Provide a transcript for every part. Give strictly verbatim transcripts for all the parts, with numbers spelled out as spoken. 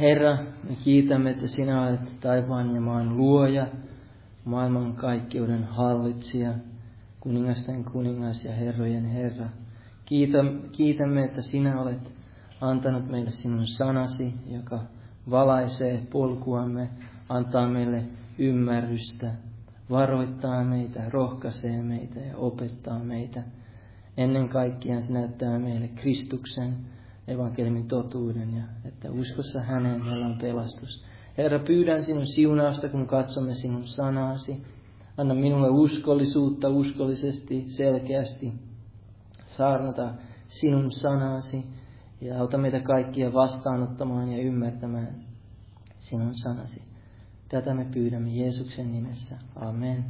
Herra, me kiitämme, että sinä olet taivaan ja maan luoja, maailmankaikkeuden hallitsija, kuningasten kuningas ja herrojen Herra. Kiitämme, että sinä olet antanut meille sinun sanasi, joka valaisee polkuamme, antaa meille ymmärrystä, varoittaa meitä, rohkaisee meitä ja opettaa meitä. Ennen kaikkea se näyttää meille Kristuksen evankeliumin totuuden ja että uskossa häneen meillä on pelastus. Herra, pyydän sinun siunausta, kun katsomme sinun sanasi. Anna minulle uskollisuutta uskollisesti, selkeästi saarnata sinun sanasi ja auta meitä kaikkia vastaanottamaan ja ymmärtämään sinun sanasi. Tätä me pyydämme Jeesuksen nimessä. Amen.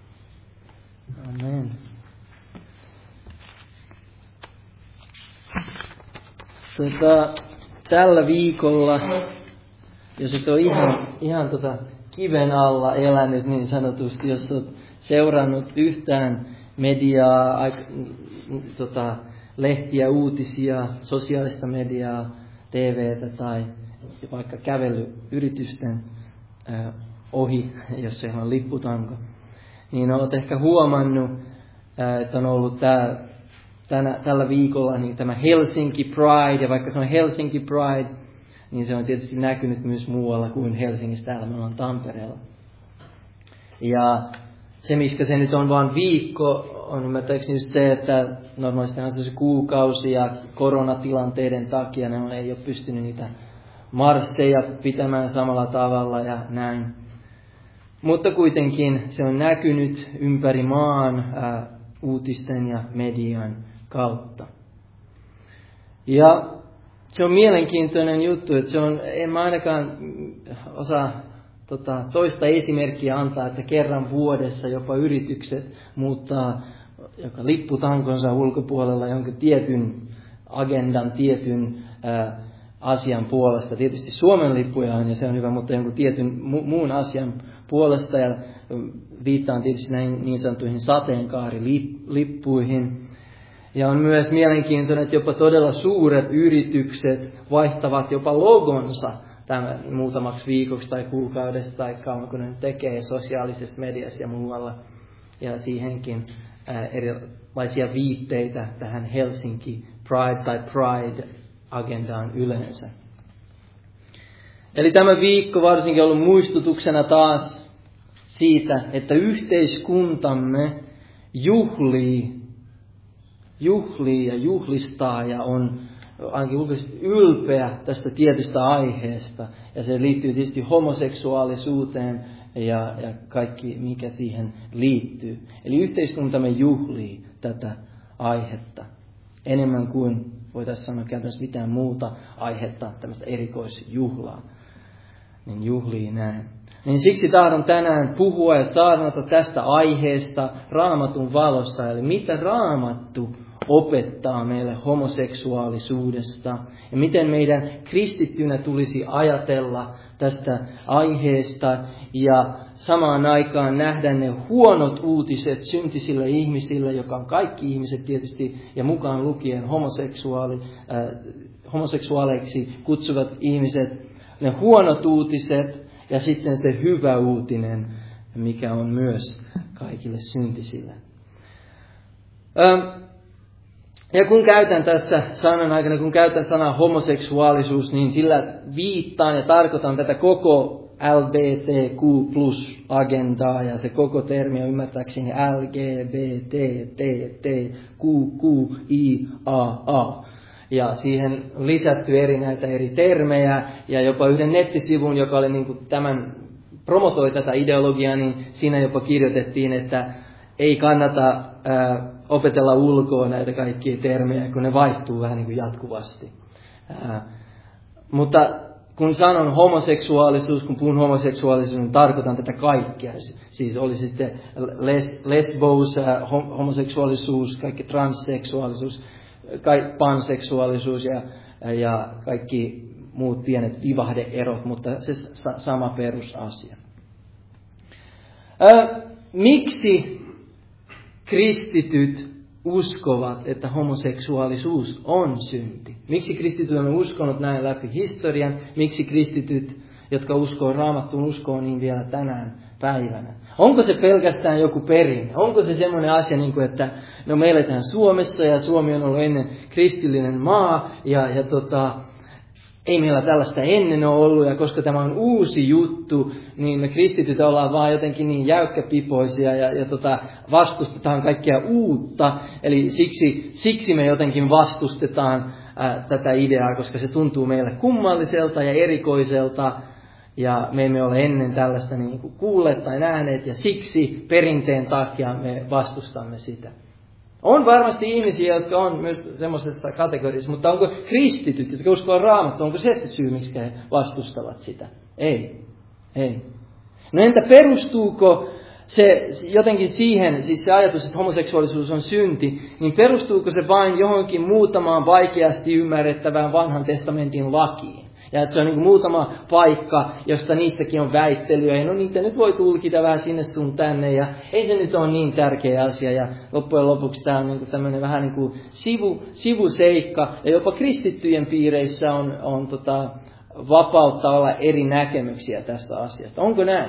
Amen. Tuota, tällä viikolla, jos et ole ihan, ihan tota kiven alla elänyt niin sanotusti, jos olet seurannut yhtään mediaa, tota, lehtiä, uutisia, sosiaalista mediaa, T V:tä tai vaikka kävelyyritysten äh, ohi, jos se on lipputanko, niin olet ehkä huomannut, äh, että on ollut tää, tänä, tällä viikolla niin tämä Helsinki Pride, ja vaikka se on Helsinki Pride, niin se on tietysti näkynyt myös muualla kuin Helsingissä, täällä me ollaan Tampereella. Ja se, miskä se nyt on vain viikko, on ymmärtääkseni just se, että normaalisti on se kuukausi ja koronatilanteiden takia ne ei ole pystynyt niitä marsseja pitämään samalla tavalla ja näin. Mutta kuitenkin se on näkynyt ympäri maan ää, uutisten ja median kautta. Ja se on mielenkiintoinen juttu, että se on, en mä ainakaan osaa tota, toista esimerkkiä antaa, että kerran vuodessa jopa yritykset muuttaa joka lipputankonsa ulkopuolella jonkin tietyn agendan, tietyn ää, asian puolesta. Tietysti Suomen lippuja on ja se on hyvä, mutta jonkun tietyn mu- muun asian puolesta. Ja viittaan tietysti näihin niin sanottuihin sateenkaarilippuihin. Ja on myös mielenkiintoinen, että jopa todella suuret yritykset vaihtavat jopa logonsa tämän muutamaksi viikoksi tai kuukaudesta tai kauan kun ne tekee sosiaalisessa mediassa ja muualla. Ja siihenkin ää, erilaisia viitteitä tähän Helsinki Pride tai Pride-agendaan yleensä. Eli tämä viikko varsinkin on ollut muistutuksena taas siitä, että yhteiskuntamme juhlii, juhlii ja juhlistaa ja on ainakin ulkoisesti ylpeä tästä tietystä aiheesta. Ja se liittyy tietysti homoseksuaalisuuteen ja, ja kaikki, mikä siihen liittyy. Eli yhteiskuntamme juhlii tätä aihetta enemmän kuin voitaisiin sanoa käytännössä mitään muuta aihetta, tämmöistä erikoisjuhlaa. Niin juhlii näin. Niin siksi tahdon tänään puhua ja saarnata tästä aiheesta Raamatun valossa. Eli mitä Raamattu opettaa meille homoseksuaalisuudesta ja miten meidän kristittynä tulisi ajatella tästä aiheesta ja samaan aikaan nähdä ne huonot uutiset syntisille ihmisille, joka on kaikki ihmiset tietysti ja mukaan lukien homoseksuaali, äh, homoseksuaaleiksi kutsuvat ihmiset, ne huonot uutiset ja sitten se hyvä uutinen, mikä on myös kaikille syntisille. Ähm, Ja kun käytän tässä sanan aikana, kun käytän sanaa homoseksuaalisuus, niin sillä viittaan ja tarkoitan tätä koko L G B T Q plus agendaa ja se koko termi on ymmärtääkseni L G B T T T Q Q I A A. Ja siihen lisätty eri näitä eri termejä ja jopa yhden nettisivun, joka oli niin kuin tämän, promotoi tätä ideologiaa, niin siinä jopa kirjoitettiin, että ei kannata ää, opetella ulkoa näitä kaikkia termejä, kun ne vaihtuu vähän niin kuin jatkuvasti. Ää, mutta kun sanon homoseksuaalisuus, kun puhun homoseksuaalisuus, niin tarkoitan tätä kaikkea. Siis oli sitten les, lesbous, ää, homoseksuaalisuus, kaikki transseksuaalisuus, kaikki panseksuaalisuus ja, ja kaikki muut pienet vivahde-erot, mutta se sama perusasia. Ää, miksi kristityt uskovat, että homoseksuaalisuus on synti? Miksi kristityt on uskonut näin läpi historian? Miksi kristityt, jotka uskoo Raamattuun, uskoo niin vielä tänään päivänä? Onko se pelkästään joku perinne? Onko se semmoinen asia, niin kuin, että no me eletään Suomessa ja Suomi on ollut ennen kristillinen maa ja, ja tota, ei meillä tällaista ennen ole ollut, ja koska tämä on uusi juttu, niin me kristityt ollaan vaan jotenkin niin jäykkäpipoisia ja, ja tota, vastustetaan kaikkea uutta. Eli siksi, siksi me jotenkin vastustetaan ää, tätä ideaa, koska se tuntuu meille kummalliselta ja erikoiselta, ja me emme ole ennen tällaista niin kuin kuulleet tai nähneet, ja siksi perinteen takia me vastustamme sitä. On varmasti ihmisiä, jotka on myös semmoisessa kategoriassa, mutta onko kristityt, jotka uskovat Raamattua, onko se se syy, miksi he vastustavat sitä? Ei. Ei. No entä perustuuko se jotenkin siihen, siis se ajatus, että homoseksuaalisuus on synti, niin perustuuko se vain johonkin muutamaan vaikeasti ymmärrettävään vanhan testamentin lakiin? Ja että se on niin kuin muutama paikka, josta niistäkin on väittelyä. Ja no niitä nyt voi tulkita vähän sinne sun tänne. Ja ei se nyt ole niin tärkeä asia. Ja loppujen lopuksi tämä on niin kuin tämmöinen vähän niin kuin sivu, sivuseikka. Ja jopa kristittyjen piireissä on, on tota, vapautta olla eri näkemyksiä tässä asiasta. Onko näin?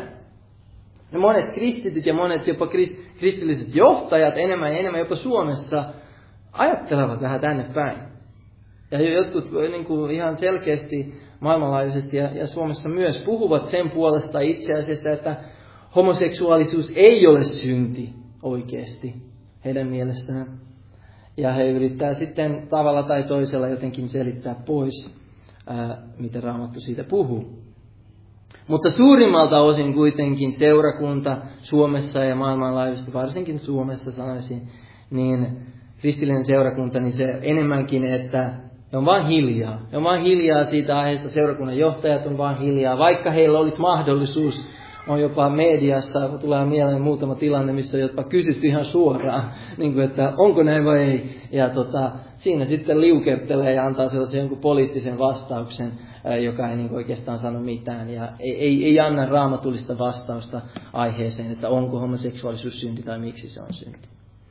Ja monet kristityt ja monet jopa krist, kristilliset johtajat enemmän ja enemmän jopa Suomessa ajattelevat vähän tänne päin. Ja jotkut niin kuin ihan selkeästi maailmanlaajuisesti ja, ja Suomessa myös puhuvat sen puolesta itse asiassa, että homoseksuaalisuus ei ole synti oikeasti heidän mielestään. Ja he yrittää sitten tavalla tai toisella jotenkin selittää pois, ää, mitä Raamattu siitä puhuu. Mutta suurimmalta osin kuitenkin seurakunta Suomessa ja maailmanlaajuisesti, varsinkin Suomessa sanoisin, niin kristillinen seurakunta, niin se enemmänkin, että ne on vaan hiljaa. Ne on vaan hiljaa siitä aiheesta, seurakunnan johtajat on vaan hiljaa. Vaikka heillä olisi mahdollisuus, on jopa mediassa, tulee mieleen muutama tilanne, missä on jopa kysytty ihan suoraan, niin kuin, että onko näin vai ei. Ja tota, siinä sitten liukertelee ja antaa sellaisen jonkun poliittisen vastauksen, joka ei niin kuin oikeastaan sano mitään. Ja ei, ei, ei anna raamatullista vastausta aiheeseen, että onko homoseksuaalisuus synti tai miksi se on synti.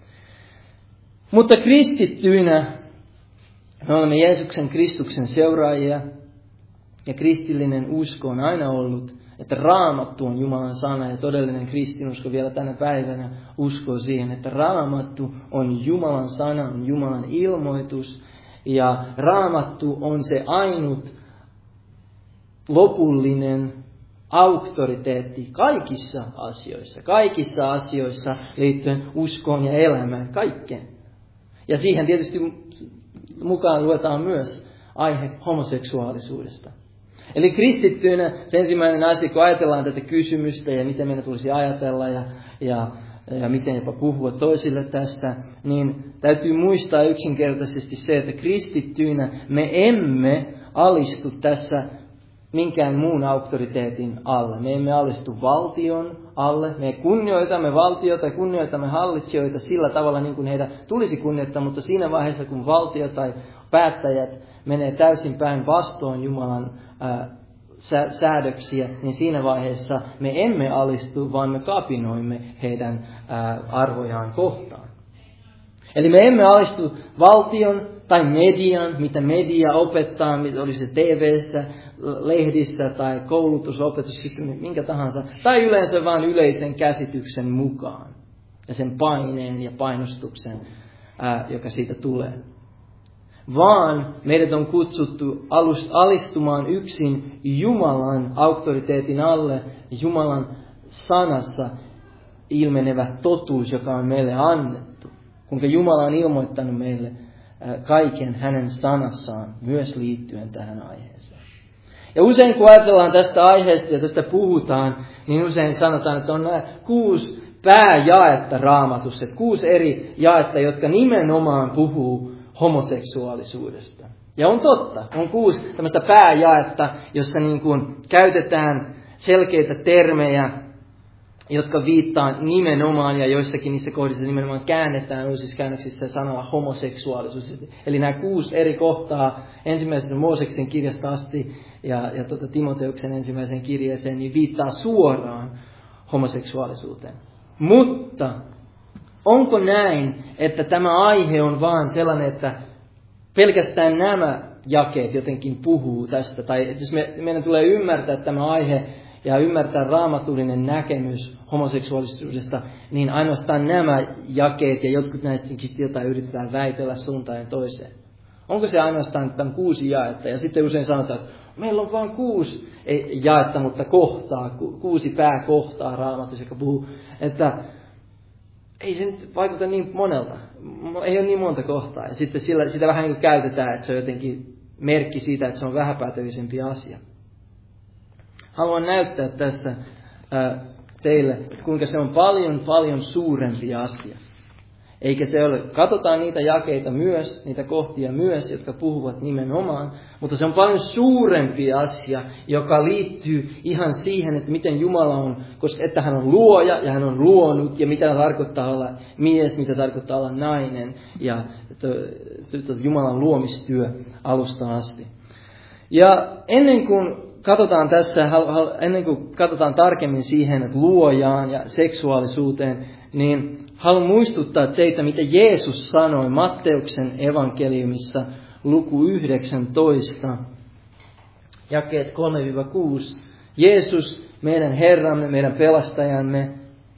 Mutta kristittyinä me olemme Jeesuksen Kristuksen seuraajia, ja kristillinen usko on aina ollut, että Raamattu on Jumalan sana, ja todellinen kristinusko vielä tänä päivänä uskoo siihen, että Raamattu on Jumalan sana, on Jumalan ilmoitus, ja Raamattu on se ainut lopullinen auktoriteetti kaikissa asioissa, kaikissa asioissa liittyen uskoon ja elämään, kaikkeen. Ja siihen tietysti mukaan luetaan myös aihe homoseksuaalisuudesta. Eli kristittyinä se ensimmäinen asia, kun ajatellaan tätä kysymystä ja miten meidän tulisi ajatella ja, ja, ja miten jopa puhua toisille tästä, niin täytyy muistaa yksinkertaisesti se, että kristittyinä me emme alistu tässä minkään muun auktoriteetin alle. Me emme alistu valtion alle. Me kunnioitamme valtiota ja kunnioitamme hallitsijoita sillä tavalla, niin kuin heitä tulisi kunnioittaa, mutta siinä vaiheessa, kun valtio tai päättäjät menee täysin päin vastoin Jumalan ää, säädöksiä, niin siinä vaiheessa me emme alistu, vaan me kapinoimme heidän ää, arvojaan kohtaan. Eli me emme alistu valtion tai median, mitä media opettaa, oli se T V:ssä, lehdissä tai koulutusopetus, siis minkä tahansa, tai yleensä vain yleisen käsityksen mukaan ja sen paineen ja painostuksen, ää, joka siitä tulee. Vaan meidät on kutsuttu alistumaan yksin Jumalan auktoriteetin alle, Jumalan sanassa ilmenevä totuus, joka on meille annettu. Kuinka Jumala on ilmoittanut meille kaiken hänen sanassaan, myös liittyen tähän aiheeseen. Ja usein kun ajatellaan tästä aiheesta ja tästä puhutaan, niin usein sanotaan, että on nämä kuusi pääjaetta Raamatussa, että kuusi eri jaetta, jotka nimenomaan puhuu homoseksuaalisuudesta. Ja on totta, on kuusi tämmöistä pääjaetta, jossa niin kuin käytetään selkeitä termejä, jotka viittaa nimenomaan, ja joissakin niissä kohdissa nimenomaan käännetään uusissa käännöksissä sanalla homoseksuaalisuus. Eli nämä kuusi eri kohtaa ensimmäisen Mooseksen kirjasta asti ja, ja tuota Timoteuksen ensimmäiseen kirjeeseen, niin viittaa suoraan homoseksuaalisuuteen. Mutta onko näin, että tämä aihe on vaan sellainen, että pelkästään nämä jakeet jotenkin puhuu tästä, tai jos me, meidän tulee ymmärtää tämä aihe ja ymmärtää raamatullinen näkemys homoseksuaalisuudesta, niin ainoastaan nämä jakeet ja jotkut näistä jotain yritetään väitellä suuntaan ja toiseen. Onko se ainoastaan tämän kuusi jaetta? Ja sitten usein sanotaan, että meillä on vain kuusi ei jaetta, mutta kohtaa, kuusi pääkohtaa Raamatussa, joka puhuu, että ei se nyt vaikuta niin monelta. Ei ole niin monta kohtaa. Ja sitten sillä, sitä vähän niin kuin käytetään, että se on jotenkin merkki siitä, että se on vähäpätöisempi asia. Haluan näyttää tässä ää, teille, kuinka se on paljon, paljon suurempi asia. Eikä se ole, katsotaan niitä jakeita myös, niitä kohtia myös, jotka puhuvat nimenomaan, mutta se on paljon suurempi asia, joka liittyy ihan siihen, että miten Jumala on, koska että hän on luoja ja hän on luonut, ja mitä tarkoittaa olla mies, mitä tarkoittaa olla nainen, ja Jumalan luomistyö alusta asti. Ja ennen kuin katsotaan tässä, ennen kuin katsotaan tarkemmin siihen, että luojaan ja seksuaalisuuteen, niin haluan muistuttaa teitä, mitä Jeesus sanoi Matteuksen evankeliumissa luku yhdeksäntoista, jakeet kolme kuusi. Jeesus, meidän Herramme, meidän pelastajamme,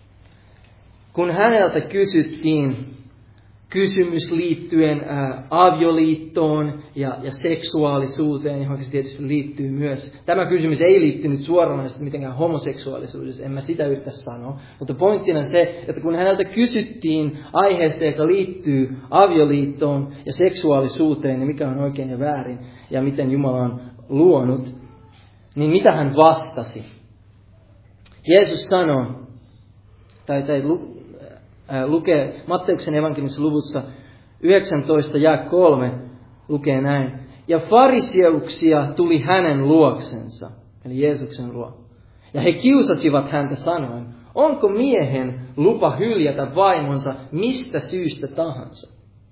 kun häneltä kysyttiin kysymys liittyen ää, avioliittoon ja, ja seksuaalisuuteen, johon se tietysti liittyy myös. Tämä kysymys ei liittynyt suoranaisesti mitenkään homoseksuaalisuudessa, en mä sitä yritä sanoa. Mutta pointtina se, että kun häneltä kysyttiin aiheesta, joka liittyy avioliittoon ja seksuaalisuuteen, niin mikä on oikein ja väärin, ja miten Jumala on luonut, niin mitä hän vastasi? Jeesus sanoi, tai, tai lukee Matteuksen evankeliumissa luvussa yhdeksäntoista ja kolme lukee näin. Ja fariseuksia tuli hänen luoksensa, eli Jeesuksen luo. Ja he kiusasivat häntä sanoen, onko miehen lupa hyljätä vaimonsa mistä syystä tahansa?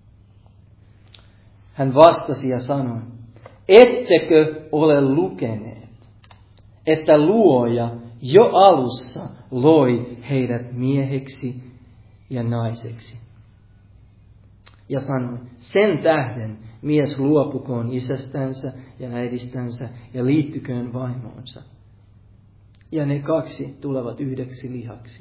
Hän vastasi ja sanoi, ettekö ole lukeneet, että luoja jo alussa loi heidät mieheksi ja naiseksi. Ja sanoi, sen tähden mies luopukoon isästänsä ja äidistänsä ja liittyköön vaimoonsa. Ja ne kaksi tulevat yhdeksi lihaksi.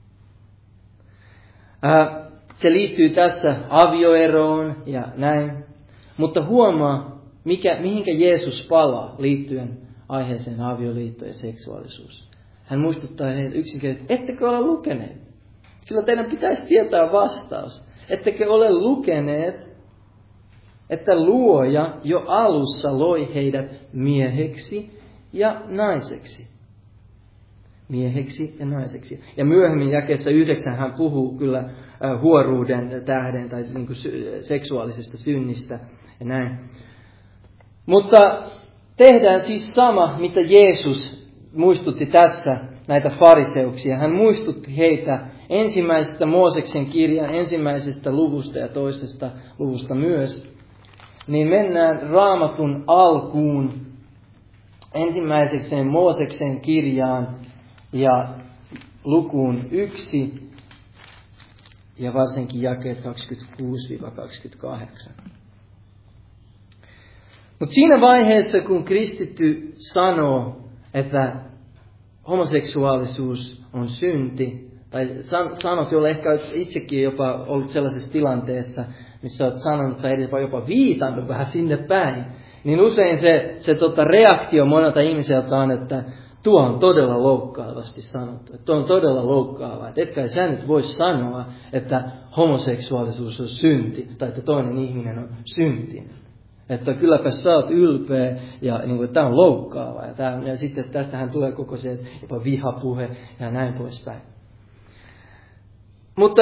Ää, se liittyy tässä avioeroon ja näin. Mutta huomaa, mikä, mihinkä Jeesus palaa liittyen aiheeseen avioliitto ja seksuaalisuus. Hän muistuttaa heitä yksinkertaisesti, ettekö ole lukeneet? Kyllä teidän pitäisi tietää vastaus. Ettekö ole lukeneet, että luoja jo alussa loi heidät mieheksi ja naiseksi. Mieheksi ja naiseksi. Ja myöhemmin jakeessa yhdeksän hän puhuu kyllä huoruuden tähden tai niin kuin seksuaalisesta synnistä ja näin. Mutta tehdään siis sama, mitä Jeesus muistutti tässä näitä fariseuksia. Hän muistutti heitä ensimmäisestä Mooseksen kirjan ensimmäisestä luvusta ja toisesta luvusta myös. Niin mennään Raamatun alkuun ensimmäisekseen Mooseksen kirjaan ja lukuun yksi ja varsinkin jakeet kaksikymmentäkuusi kaksikymmentäkahdeksan. Mutta siinä vaiheessa, kun kristitty sanoo, että homoseksuaalisuus on synti, tai sanot, jolle ehkä olet itsekin jopa ollut sellaisessa tilanteessa, missä olet sanonut tai edes jopa viitannut vähän sinne päin, niin usein se, se tota reaktio monelta ihmiseltä on, että tuo on todella loukkaavasti sanottu. Että tuo on todella loukkaavaa. Että etkä sä nyt voi sanoa, että homoseksuaalisuus on synti, tai että toinen ihminen on syntinen. Että kylläpä sä oot ylpeä ja niin kuin, tämä on loukkaavaa. Ja, tämä, ja sitten tästähän tulee koko se jopa vihapuhe ja näin poispäin. Mutta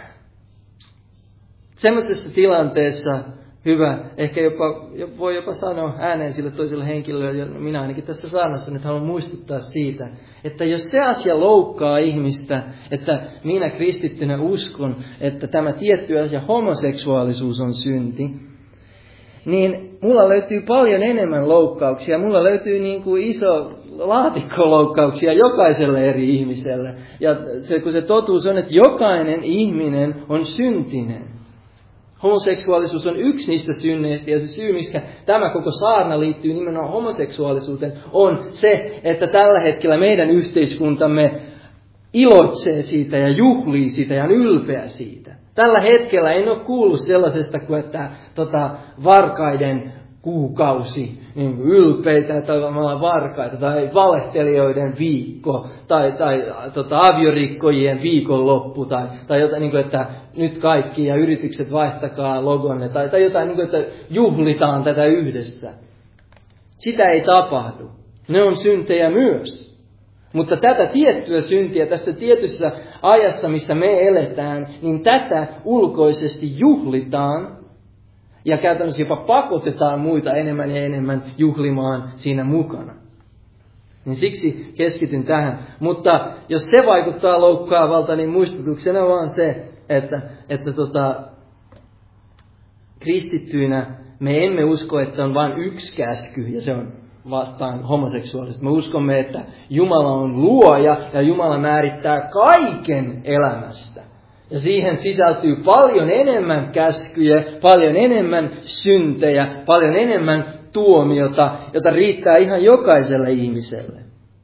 semmoisessa tilanteessa hyvä, ehkä jopa, voi jopa sanoa ääneen sille toiselle henkilölle, ja minä ainakin tässä saarnassa nyt haluan muistuttaa siitä, että jos se asia loukkaa ihmistä, että minä kristittynä uskon, että tämä tietty asia, homoseksuaalisuus on synti, niin mulla löytyy paljon enemmän loukkauksia. Mulla löytyy niin kuin iso laatikkoloukkauksia jokaiselle eri ihmiselle. Ja se, kun se totuus on, että jokainen ihminen on syntinen. Homoseksuaalisuus on yksi niistä synneistä, ja se syy, miksi tämä koko saarna liittyy nimenomaan homoseksuaalisuuteen, on se, että tällä hetkellä meidän yhteiskuntamme iloitsee siitä ja juhlii siitä ja on ylpeä siitä. Tällä hetkellä en ole kuullut sellaisesta kuin, että tota, varkaiden kuukausi, niin ylpeitä, että ollaan varkaita, tai valehtelijoiden viikko, tai, tai tota, aviorikkojen viikonloppu, tai, tai jotain, niin kuin, että nyt kaikki ja yritykset vaihtakaa logonne, tai, tai jotain, niin kuin, että juhlitaan tätä yhdessä. Sitä ei tapahdu. Ne on syntejä myös. Mutta tätä tiettyä syntiä tässä tietyssä ajassa, missä me eletään, niin tätä ulkoisesti juhlitaan ja käytännössä jopa pakotetaan muita enemmän ja enemmän juhlimaan siinä mukana. Niin siksi keskityn tähän. Mutta jos se vaikuttaa loukkaavalta, niin muistutuksena vaan se, että, että tota, kristittyinä me emme usko, että on vain yksi käsky ja se on vastaan homoseksuaalista. Me uskomme, että Jumala on luoja ja Jumala määrittää kaiken elämästä. Ja siihen sisältyy paljon enemmän käskyjä, paljon enemmän syntejä, paljon enemmän tuomiota, jota riittää ihan jokaiselle ihmiselle.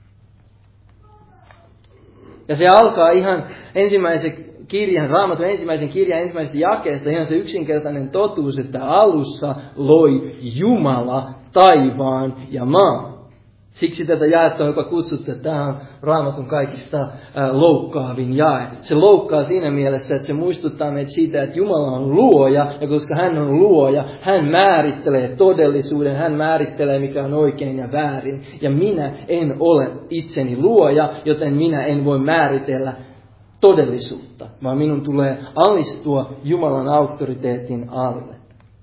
Ja se alkaa ihan ensimmäisen kirjan, Raamatun ensimmäisen kirjan ensimmäisestä jakeesta, ihan se yksinkertainen totuus, että alussa loi Jumala taivaan ja maan. Siksi tätä jaetta on jopa kutsuttu, että tämä on Raamatun kaikista loukkaavin jae. Se loukkaa siinä mielessä, että se muistuttaa meitä siitä, että Jumala on luoja, ja koska hän on luoja, hän määrittelee todellisuuden, hän määrittelee mikä on oikein ja väärin. Ja minä en ole itseni luoja, joten minä en voi määritellä todellisuutta, vaan minun tulee alistua Jumalan auktoriteetin alle.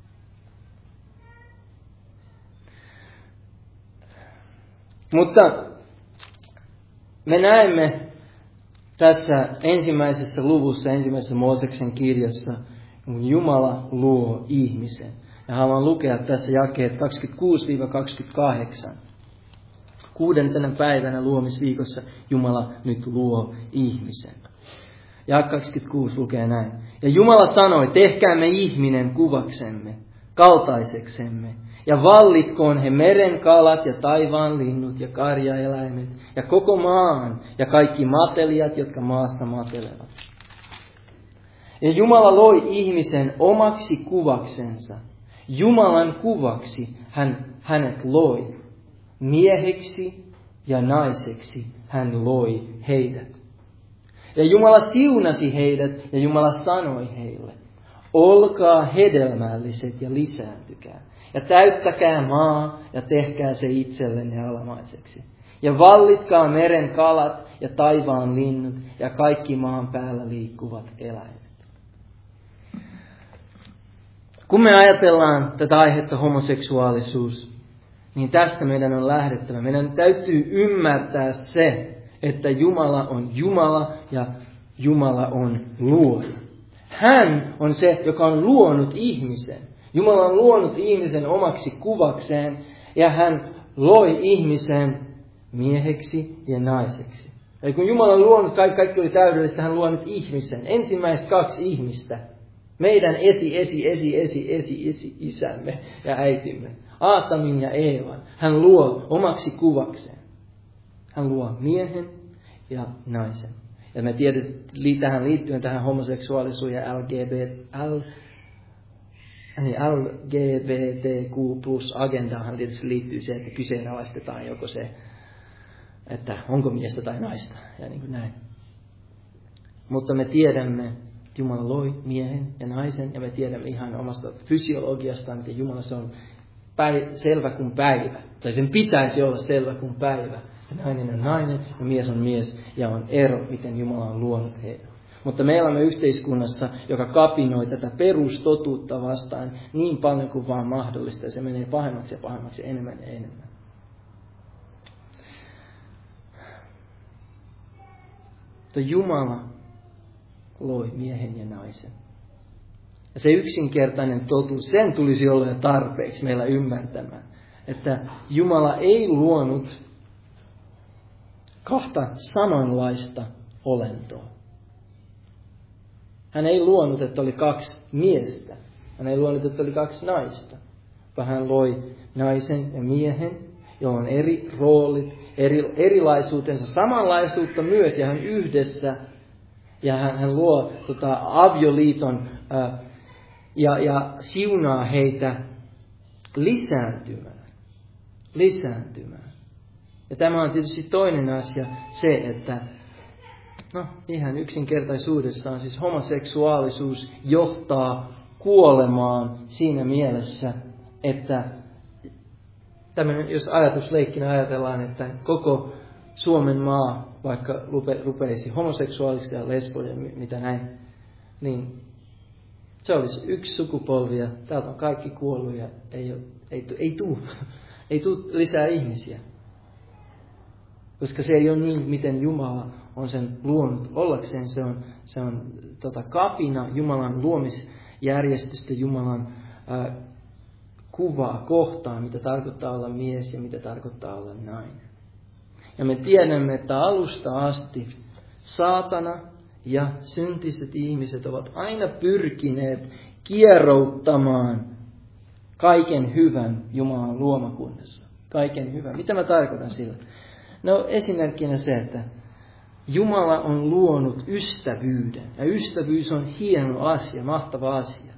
Mutta me näemme tässä ensimmäisessä luvussa, ensimmäisessä Mooseksen kirjassa, kun Jumala luo ihmisen. Ja haluan lukea tässä jakeet kaksikymmentäkuusi kaksikymmentäkahdeksan. Kuudentena päivänä luomisviikossa Jumala nyt luo ihmisen. Ja kaksikymmentäkuusi lukee näin. Ja Jumala sanoi, tehkäämme ihminen kuvaksemme, kaltaiseksemme. Ja vallitkoon he meren kalat ja taivaan linnut ja karjaeläimet ja koko maan ja kaikki matelijat, jotka maassa matelevat. Ja Jumala loi ihmisen omaksi kuvaksensa. Jumalan kuvaksi hän hänet loi. Mieheksi ja naiseksi hän loi heidät. Ja Jumala siunasi heidät ja Jumala sanoi heille, olkaa hedelmälliset ja lisääntykää. Ja täyttäkää maa ja tehkää se itsellenne alamaiseksi. Ja vallitkaa meren kalat ja taivaan linnut ja kaikki maan päällä liikkuvat eläimet. Kun me ajatellaan tätä aihetta homoseksuaalisuus, niin tästä meidän on lähdettävä. Meidän täytyy ymmärtää se, että Jumala on Jumala ja Jumala on luoja. Hän on se, joka on luonut ihmisen. Jumala on luonut ihmisen omaksi kuvakseen ja hän loi ihmisen mieheksi ja naiseksi. Eli kun Jumala on luonut, kaikki, kaikki oli täydellistä, hän luonut ihmisen. Ensimmäiset kaksi ihmistä. Meidän esi, esi, esi, esi, esi, esi, isämme ja äitimme. Aatamin ja Eevan. Hän luo omaksi kuvakseen. Hän luo miehen ja naisen. Ja me tiedetään tähän liittyen tähän homoseksuaalisuuteen ja L G B T, L, L G B T Q plus agendahan tietysti liittyy se, että kyseenalaistetaan joko se, että onko miestä tai naista ja niin kuin näin. Mutta me tiedämme, että Jumala loi miehen ja naisen ja me tiedämme ihan omasta fysiologiastaan, että Jumala se on päivä, selvä kuin päivä. Tai sen pitäisi olla selvä kuin päivä. Nainen on nainen ja mies on mies ja on ero, miten Jumala on luonut heidät. Mutta me elämme yhteiskunnassa, joka kapinoi tätä perustotuutta vastaan niin paljon kuin vaan mahdollista. Ja se menee pahemmaksi ja pahemmaksi enemmän ja enemmän. Mutta Jumala loi miehen ja naisen. Ja se yksinkertainen totuus, sen tulisi olla tarpeeksi meillä ymmärtämään, että Jumala ei luonut kahta samanlaista olentoa. Hän ei luonut, että oli kaksi miestä. Hän ei luonut, että oli kaksi naista. Vaan hän loi naisen ja miehen, jolla on eri roolit, eri, erilaisuutensa, samanlaisuutta myös, ja hän yhdessä, ja hän, hän luo tota, avioliiton ää, ja, ja siunaa heitä lisääntymään. Lisääntymään. Ja tämä on tietysti toinen asia, se, että no ihan yksinkertaisuudessaan siis homoseksuaalisuus johtaa kuolemaan siinä mielessä, että tämmöinen, jos ajatusleikkinä ajatellaan, että koko Suomen maa vaikka rupe, rupeisi homoseksuaaliksi ja lesboja ja mitä näin, niin se olisi yksi sukupolvi ja täältä on kaikki kuollut ja ei, ole, ei, ei tule ei tuu lisää ihmisiä. Koska se ei ole niin, miten Jumala on sen luonut ollakseen. Se on, se on tota, kapina Jumalan luomisjärjestystä, Jumalan ää, kuvaa kohtaan, mitä tarkoittaa olla mies ja mitä tarkoittaa olla nainen. Ja me tiedämme, että alusta asti saatana ja syntiset ihmiset ovat aina pyrkineet kierouttamaan kaiken hyvän Jumalan luomakunnassa. Kaiken hyvän. Mitä mä tarkoitan sillä? No esimerkkinä se, että Jumala on luonut ystävyyden. Ja ystävyys on hieno asia, mahtava asia.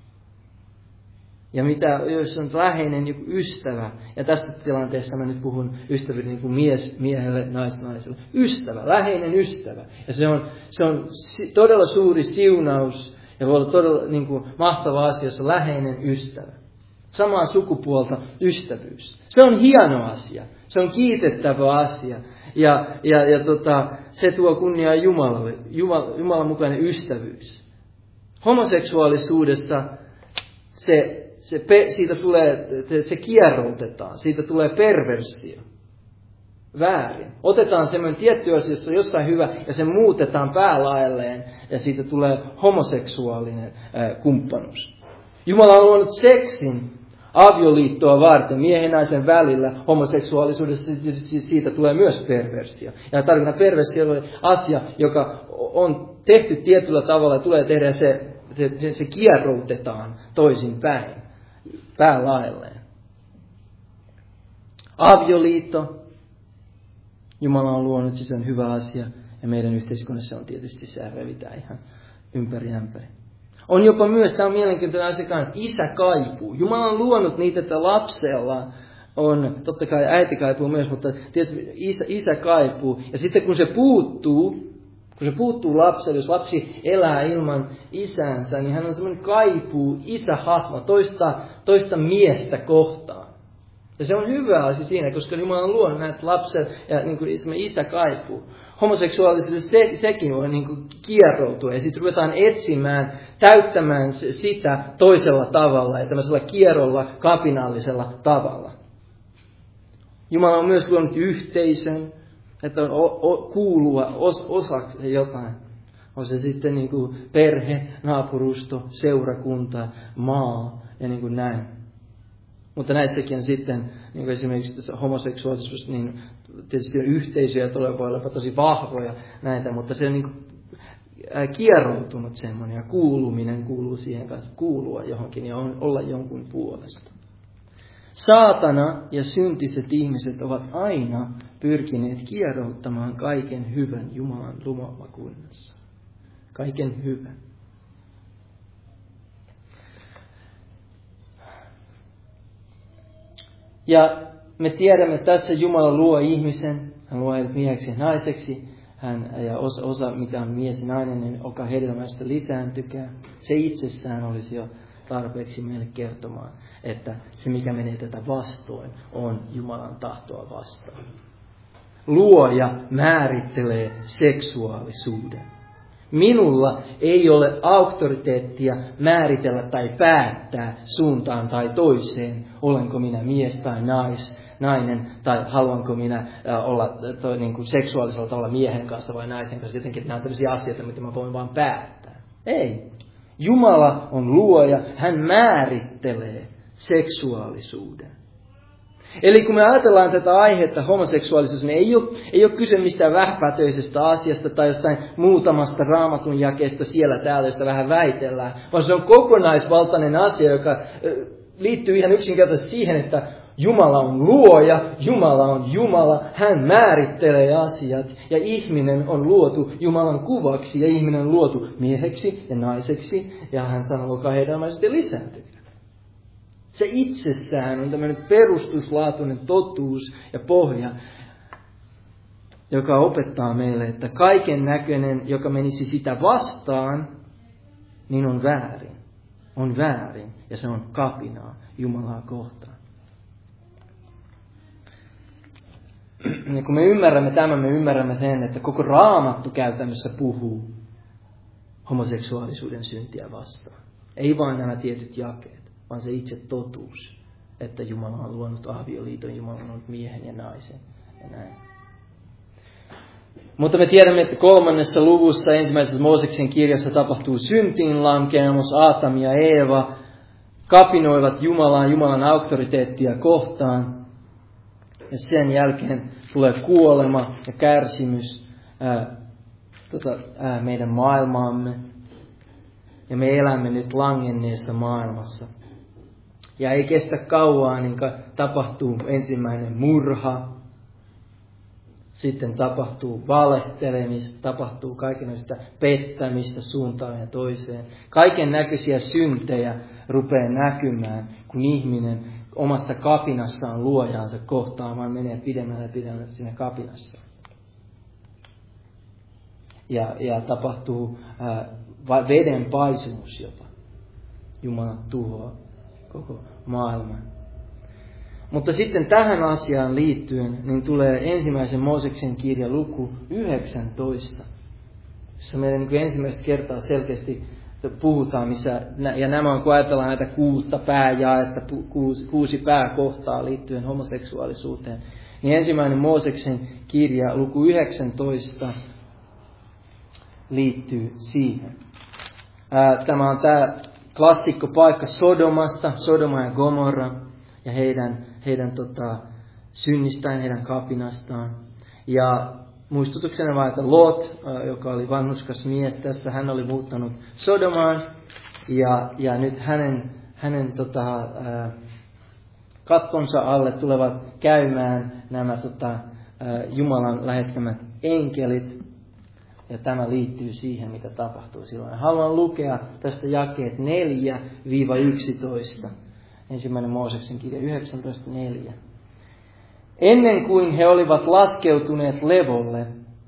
Ja mitä, jos on läheinen joku ystävä, ja tästä tilanteessa mä nyt puhun ystävyyden niin kuin mies miehelle, nais naiselle. Ystävä, läheinen ystävä. Ja se on, se on todella suuri siunaus, ja voi olla todella niin kuin mahtava asia, jos on läheinen ystävä. Samaa sukupuolta ystävyys. Se on hieno asia. Se on kiitettävä asia. Ja, ja, ja tota, se tuo kunniaa Jumalalle. Jumala, Jumalan mukainen ystävyys. Homoseksuaalisuudessa se, se, siitä tulee, se kierroutetaan. Siitä tulee perversio. Väärin. Otetaan semmoinen tietty asia, jossa on jossain hyvä, ja se muutetaan päälaelleen. Ja siitä tulee homoseksuaalinen ää, kumppanuus. Jumala on luonut seksin avioliittoa varten miehen ja naisen välillä. Homoseksuaalisuudessa siitä tulee myös perversio. Ja tarkoitan perversio on asia, joka on tehty tietyllä tavalla ja tulee tehdä se, se, se kierroutetaan toisin päin, päälaelleen. Avioliitto, Jumala on luonut, siis on hyvä asia ja meidän yhteiskunnassa on tietysti se revitään ihan ympäri ämpäri. On jopa myös, tämä on mielenkiintoinen asia kanssa, isä kaipuu. Jumala on luonut niitä, että lapsella on, totta kai äiti kaipuu myös, mutta tietysti isä, isä kaipuu. Ja sitten kun se puuttuu, kun se puuttuu lapselle, jos lapsi elää ilman isänsä, niin hän on semmoinen kaipuu, isähahmo, toista, toista miestä kohtaan. Ja se on hyvä asia siinä, koska Jumala on luonut näitä lapsia ja niin kuin isä kaipuu. Homoseksuaalisuus se, sekin voi niin kuin kieroutua ja sitten ruvetaan etsimään, täyttämään sitä toisella tavalla ja tämmöisellä kierrolla, kapinallisella tavalla. Jumala on myös luonut yhteisön, että on o, o, kuulua os, osaksi jotain. On se sitten niin kuin perhe, naapurusto, seurakunta, maa ja niin kuin näin. Mutta näissäkin on sitten, niin kuin esimerkiksi tässä homoseksuaalisuus, niin tietysti on yhteisöjä, tulee voi olla tosi vahvoja näitä, mutta se on niin kuin kieroutunut semmoinen ja kuuluminen kuuluu siihen kanssa, kuulua johonkin ja on, olla jonkun puolesta. Saatana ja syntiset ihmiset ovat aina pyrkineet kierouttamaan kaiken hyvän Jumalan luomakunnassa. Kaiken hyvän. Ja me tiedämme, että tässä Jumala luo ihmisen, hän luo heidät mieheksi ja naiseksi, hän, ja osa, osa mitä on mies ja nainen, niin olkaa hedelmästä lisääntykää. Se itsessään olisi jo tarpeeksi meille kertomaan, että se mikä menee tätä vastoin on Jumalan tahtoa vastaan. Luoja määrittelee seksuaalisuuden. Minulla ei ole auktoriteettia määritellä tai päättää suuntaan tai toiseen, olenko minä mies tai nais, nainen, tai haluanko minä olla toi, niin kuin seksuaalisella tavalla miehen kanssa vai naisen kanssa. Jotenkin nämä on tämmöisiä asioita, mitä mä voin vaan päättää. Ei. Jumala on luoja, hän määrittelee seksuaalisuuden. Eli kun me ajatellaan tätä aihetta, homoseksuaalisuus, niin ei ole, ei ole kyse mistään vähäpätöisestä asiasta tai jostain muutamasta raamatun jakeesta siellä täällä, josta vähän väitellään, vaan se on kokonaisvaltainen asia, joka liittyy ihan yksinkertaisesti siihen, että Jumala on luoja, Jumala on Jumala, hän määrittelee asiat ja ihminen on luotu Jumalan kuvaksi ja ihminen on luotu mieheksi ja naiseksi ja hän sanoo, olkaa hedelmäiset ja lisääntykää. Se itsessään on tämmöinen perustuslaatuinen totuus ja pohja, joka opettaa meille, että kaiken näköinen, joka menisi sitä vastaan, niin on väärin. On väärin ja se on kapinaa Jumalaa kohtaan. Ja kun me ymmärrämme tämän, me ymmärrämme sen, että koko Raamattu käytännössä puhuu homoseksuaalisuuden syntiä vastaan. Ei vain nämä tietyt jakeet, vaan se itse totuus, että Jumala on luonut avioliiton, Jumala on luonut miehen ja naisen ja näin. Mutta me tiedämme, että kolmannessa luvussa ensimmäisessä Mooseksen kirjassa tapahtuu syntiinlankemus. Aatami ja Eeva kapinoivat Jumalaan, Jumalan auktoriteettia kohtaan. Ja sen jälkeen tulee kuolema ja kärsimys ää, tota, ää, meidän maailmaamme. Ja me elämme nyt langenneessa maailmassa. Ja ei kestä kauaa, niin tapahtuu ensimmäinen murha. Sitten tapahtuu valehtelemista, tapahtuu kaikenlaista pettämistä suuntaan ja toiseen. Kaiken näköisiä syntejä rupeaa näkymään, kun ihminen omassa kapinassaan luojaansa kohtaan, vaan menee pidemmälle ja pidemmälle siinä kapinassa. Ja, ja tapahtuu ää, veden paisumus jopa. Jumala tuhoaa koko maailman. Mutta sitten tähän asiaan liittyen, niin tulee ensimmäisen Mooseksen kirja luku yhdeksäntoista, jossa meillä niin ensimmäistä kertaa selkeästi puhutaan, missä, ja nämä on, kun ajatellaan näitä kuutta pääjaetta, kuusi, kuusi pääkohtaa liittyen homoseksuaalisuuteen, niin ensimmäinen Mooseksen kirja luku yhdeksäntoista liittyy siihen. Tämä on tämä klassikko paikka Sodomasta, Sodoma ja Gomorra, ja heidän, heidän tota, synnistään, heidän kapinastaan. Ja muistutuksena vaan, että Lot, joka oli vanhurskas mies tässä, hän oli muuttanut Sodomaan. Ja, ja nyt hänen, hänen tota, ää, kattonsa alle tulevat käymään nämä tota, ää, Jumalan lähettämät enkelit. Ja tämä liittyy siihen, mitä tapahtuu silloin. Haluan lukea tästä jakeet neljä yksitoista. Ensimmäinen Mooseksen kirja yhdeksäntoista neljä. Ennen kuin he olivat laskeutuneet levolle,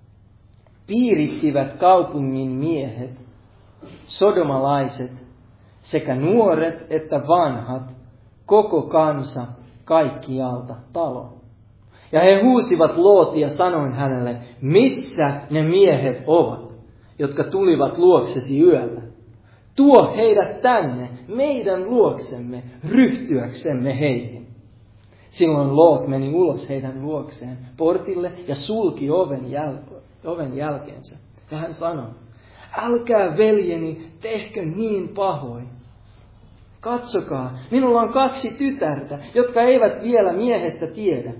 piirittivät kaupungin miehet, sodomalaiset, sekä nuoret että vanhat, koko kansa, kaikkialta talon. Ja he huusivat Lootia sanoen hänelle, missä ne miehet ovat, jotka tulivat luoksesi yöllä. Tuo heidät tänne, meidän luoksemme, ryhtyäksemme heihin. Silloin Loot meni ulos heidän luokseen portille ja sulki oven, jäl- oven jälkeensä. Ja hän sanoi, älkää veljeni, tehkö niin pahoin. Katsokaa, minulla on kaksi tytärtä, jotka eivät vielä miehestä tiedä.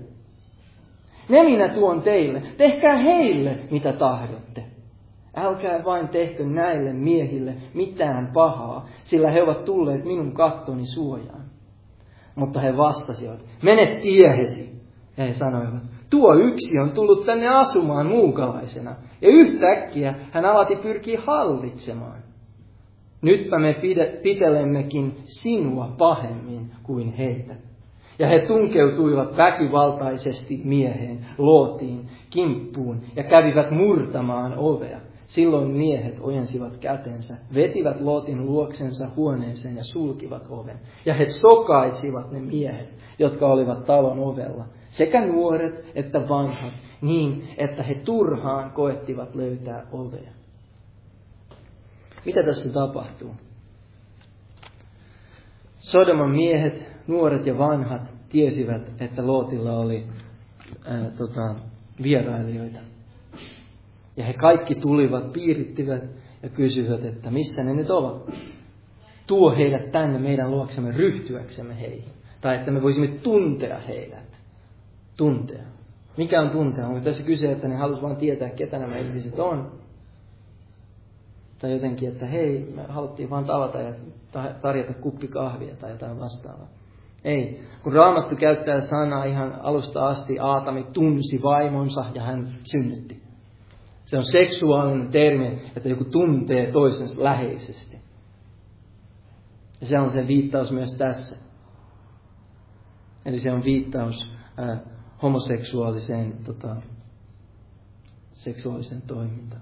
Ne minä tuon teille, tehkää heille mitä tahdotte. Älkää vain tehkö näille miehille mitään pahaa, sillä he ovat tulleet minun kattoni suojaan. Mutta he vastasivat, mene tiehesi. Ja he sanoivat, tuo yksi on tullut tänne asumaan muukalaisena. Ja yhtäkkiä hän alati pyrkii hallitsemaan. Nytpä me pitelemmekin sinua pahemmin kuin heitä. Ja he tunkeutuivat väkivaltaisesti mieheen, Lootiin, kimppuun ja kävivät murtamaan ovea. Silloin miehet ojensivat kätensä, vetivät Lootin luoksensa huoneeseen ja sulkivat oven. Ja he sokaisivat ne miehet, jotka olivat talon ovella, sekä nuoret että vanhat, niin että he turhaan koettivat löytää ovea. Mitä tässä tapahtuu? Sodoman miehet, nuoret ja vanhat tiesivät, että Lootilla oli ää, tota, vierailijoita. Ja he kaikki tulivat, piirittivät ja kysyivät, että missä ne nyt ovat. Tuo heidät tänne meidän luoksemme ryhtyäksemme heihin. Tai että me voisimme tuntea heidät. tuntea. Mikä on tuntea? Onko tässä kyse, että ne halusivat vain tietää, ketä nämä ihmiset on? Tai jotenkin, että hei, me haluttiin vaan tavata ja tarjota kuppi kahvia tai jotain vastaavaa. Ei. Kun Raamattu käyttää sanaa ihan alusta asti, Aatami tunsi vaimonsa ja hän synnytti. Se on seksuaalinen termi, että joku tuntee toisensa läheisesti. Ja se on se viittaus myös tässä. Eli se on viittaus ää, homoseksuaaliseen tota, seksuaaliseen toimintaan.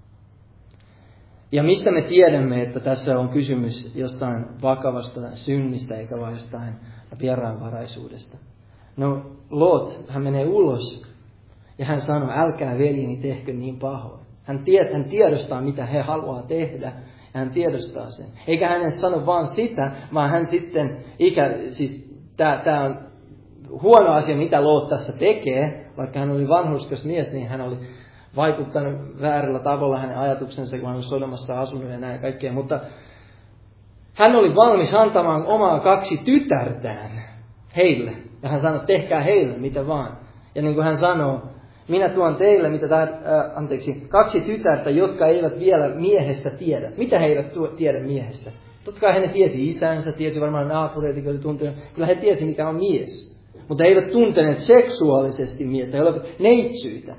Ja mistä me tiedämme, että tässä on kysymys jostain vakavasta synnistä eikä vain jostain vieraanvaraisuudesta? No, Lot, hän menee ulos ja hän sanoo, älkää veljeni tehkö niin pahoin. Hän, tied, hän tiedostaa, mitä he haluaa tehdä ja hän tiedostaa sen. Eikä hän sano vaan sitä, vaan hän sitten, ikä, siis tämä on huono asia, mitä Lot tässä tekee, vaikka hän oli vanhurskas mies, niin hän oli vaikuttanut väärällä tavalla hänen ajatuksensa, kun hän oli Sodomassa asunut ja näin kaikkea. Mutta hän oli valmis antamaan omaa kaksi tytärtään heille. Ja hän sanoi, tehkää heille mitä vaan. Ja niin kuin hän sanoo, minä tuon teille mitä tää, äh, anteeksi, kaksi tytärtä, jotka eivät vielä miehestä tiedä. Mitä he eivät tuo, tiedä miehestä? Totta kai he tiesi isänsä, tiesi varmaan naapureita, jotka oli tuntunut. Kyllä he tiesi, mikä on mies. Mutta he eivät tunteneet seksuaalisesti miestä. He olivat neitsyitä.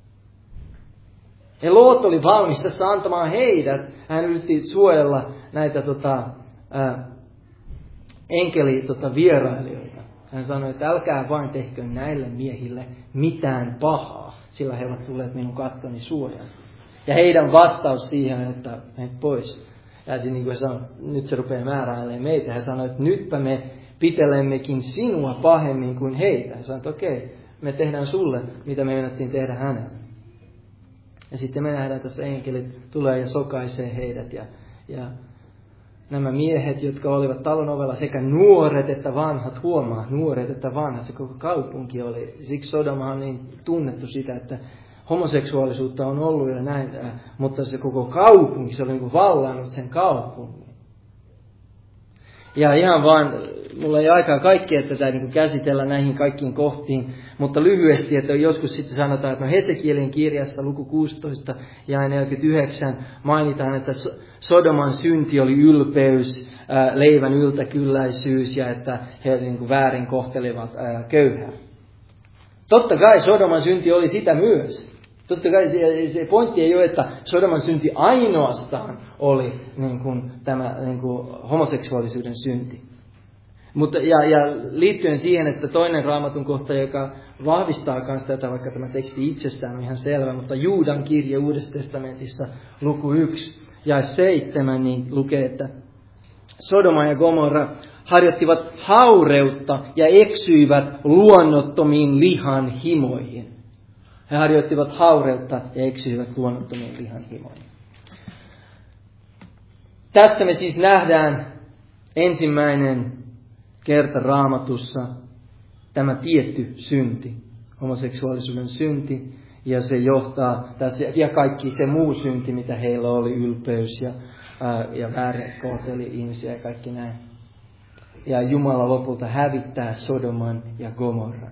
Ja Lot oli valmis tässä antamaan heidät. Hän yritti suojella näitä tota, ää, enkeli tota, vierailijoita. Hän sanoi, että älkää vain tehkö näille miehille mitään pahaa, sillä he ovat tulleet minun kattoni suojaan. Ja heidän vastaus siihen, että mene pois. Ja niin kuin sanoi, nyt se rupeaa määräilemään meitä. Hän sanoi, että nytpä me pitelemmekin sinua pahemmin kuin heitä. Hän sanoi, että okei, me tehdään sulle, mitä me meinattiin tehdä hänelle. Ja sitten me nähdään tässä enkelit tulee ja sokaisee heidät. Ja, ja nämä miehet, jotka olivat talon ovella, sekä nuoret että vanhat, huomaa, nuoret että vanhat, se koko kaupunki oli. Siksi Sodoma on niin tunnettu sitä, että homoseksuaalisuutta on ollut ja näin, mutta se koko kaupunki, se oli niin kuin vallannut sen kaupungin. Ja ihan vaan, mulla ei aikaa kaikkea tätä niin käsitellä näihin kaikkiin kohtiin, mutta lyhyesti, että joskus sitten sanotaan, että no Hesekielin kirjassa luku kuusitoista ja neljäkymmentäyhdeksän mainitaan, että Sodoman synti oli ylpeys, ää, leivän yltäkylläisyys ja että he niin kuin väärin kohtelivat ää, köyhää. Totta kai Sodoman synti oli sitä myös. Totta kai se, se pointti ei ole, että Sodoman synti ainoastaan oli niin kuin, tämä niin kuin homoseksuaalisuuden synti. Mutta, ja, ja liittyen siihen, että toinen Raamatun kohta, joka vahvistaa myös tätä, vaikka tämä teksti itsestään on ihan selvä, mutta Juudan kirje Uudessa testamentissa luku yksi ja seitsemän, niin lukee, että Sodoma ja Gomorra harjoittivat haureutta ja eksyivät luonnottomiin lihan himoihin. He harjoittivat haureutta ja eksyivät luonnottomiin lihan himoihin. Tässä me siis nähdään ensimmäinen kerta Raamatussa tämä tietty synti, homoseksuaalisuuden synti, ja se johtaa tässä, ja kaikki se muu synti, mitä heillä oli, ylpeys ja, ää, ja väärin kohteli ihmisiä ja kaikki näin. Ja Jumala lopulta hävittää Sodoman ja Gomorran.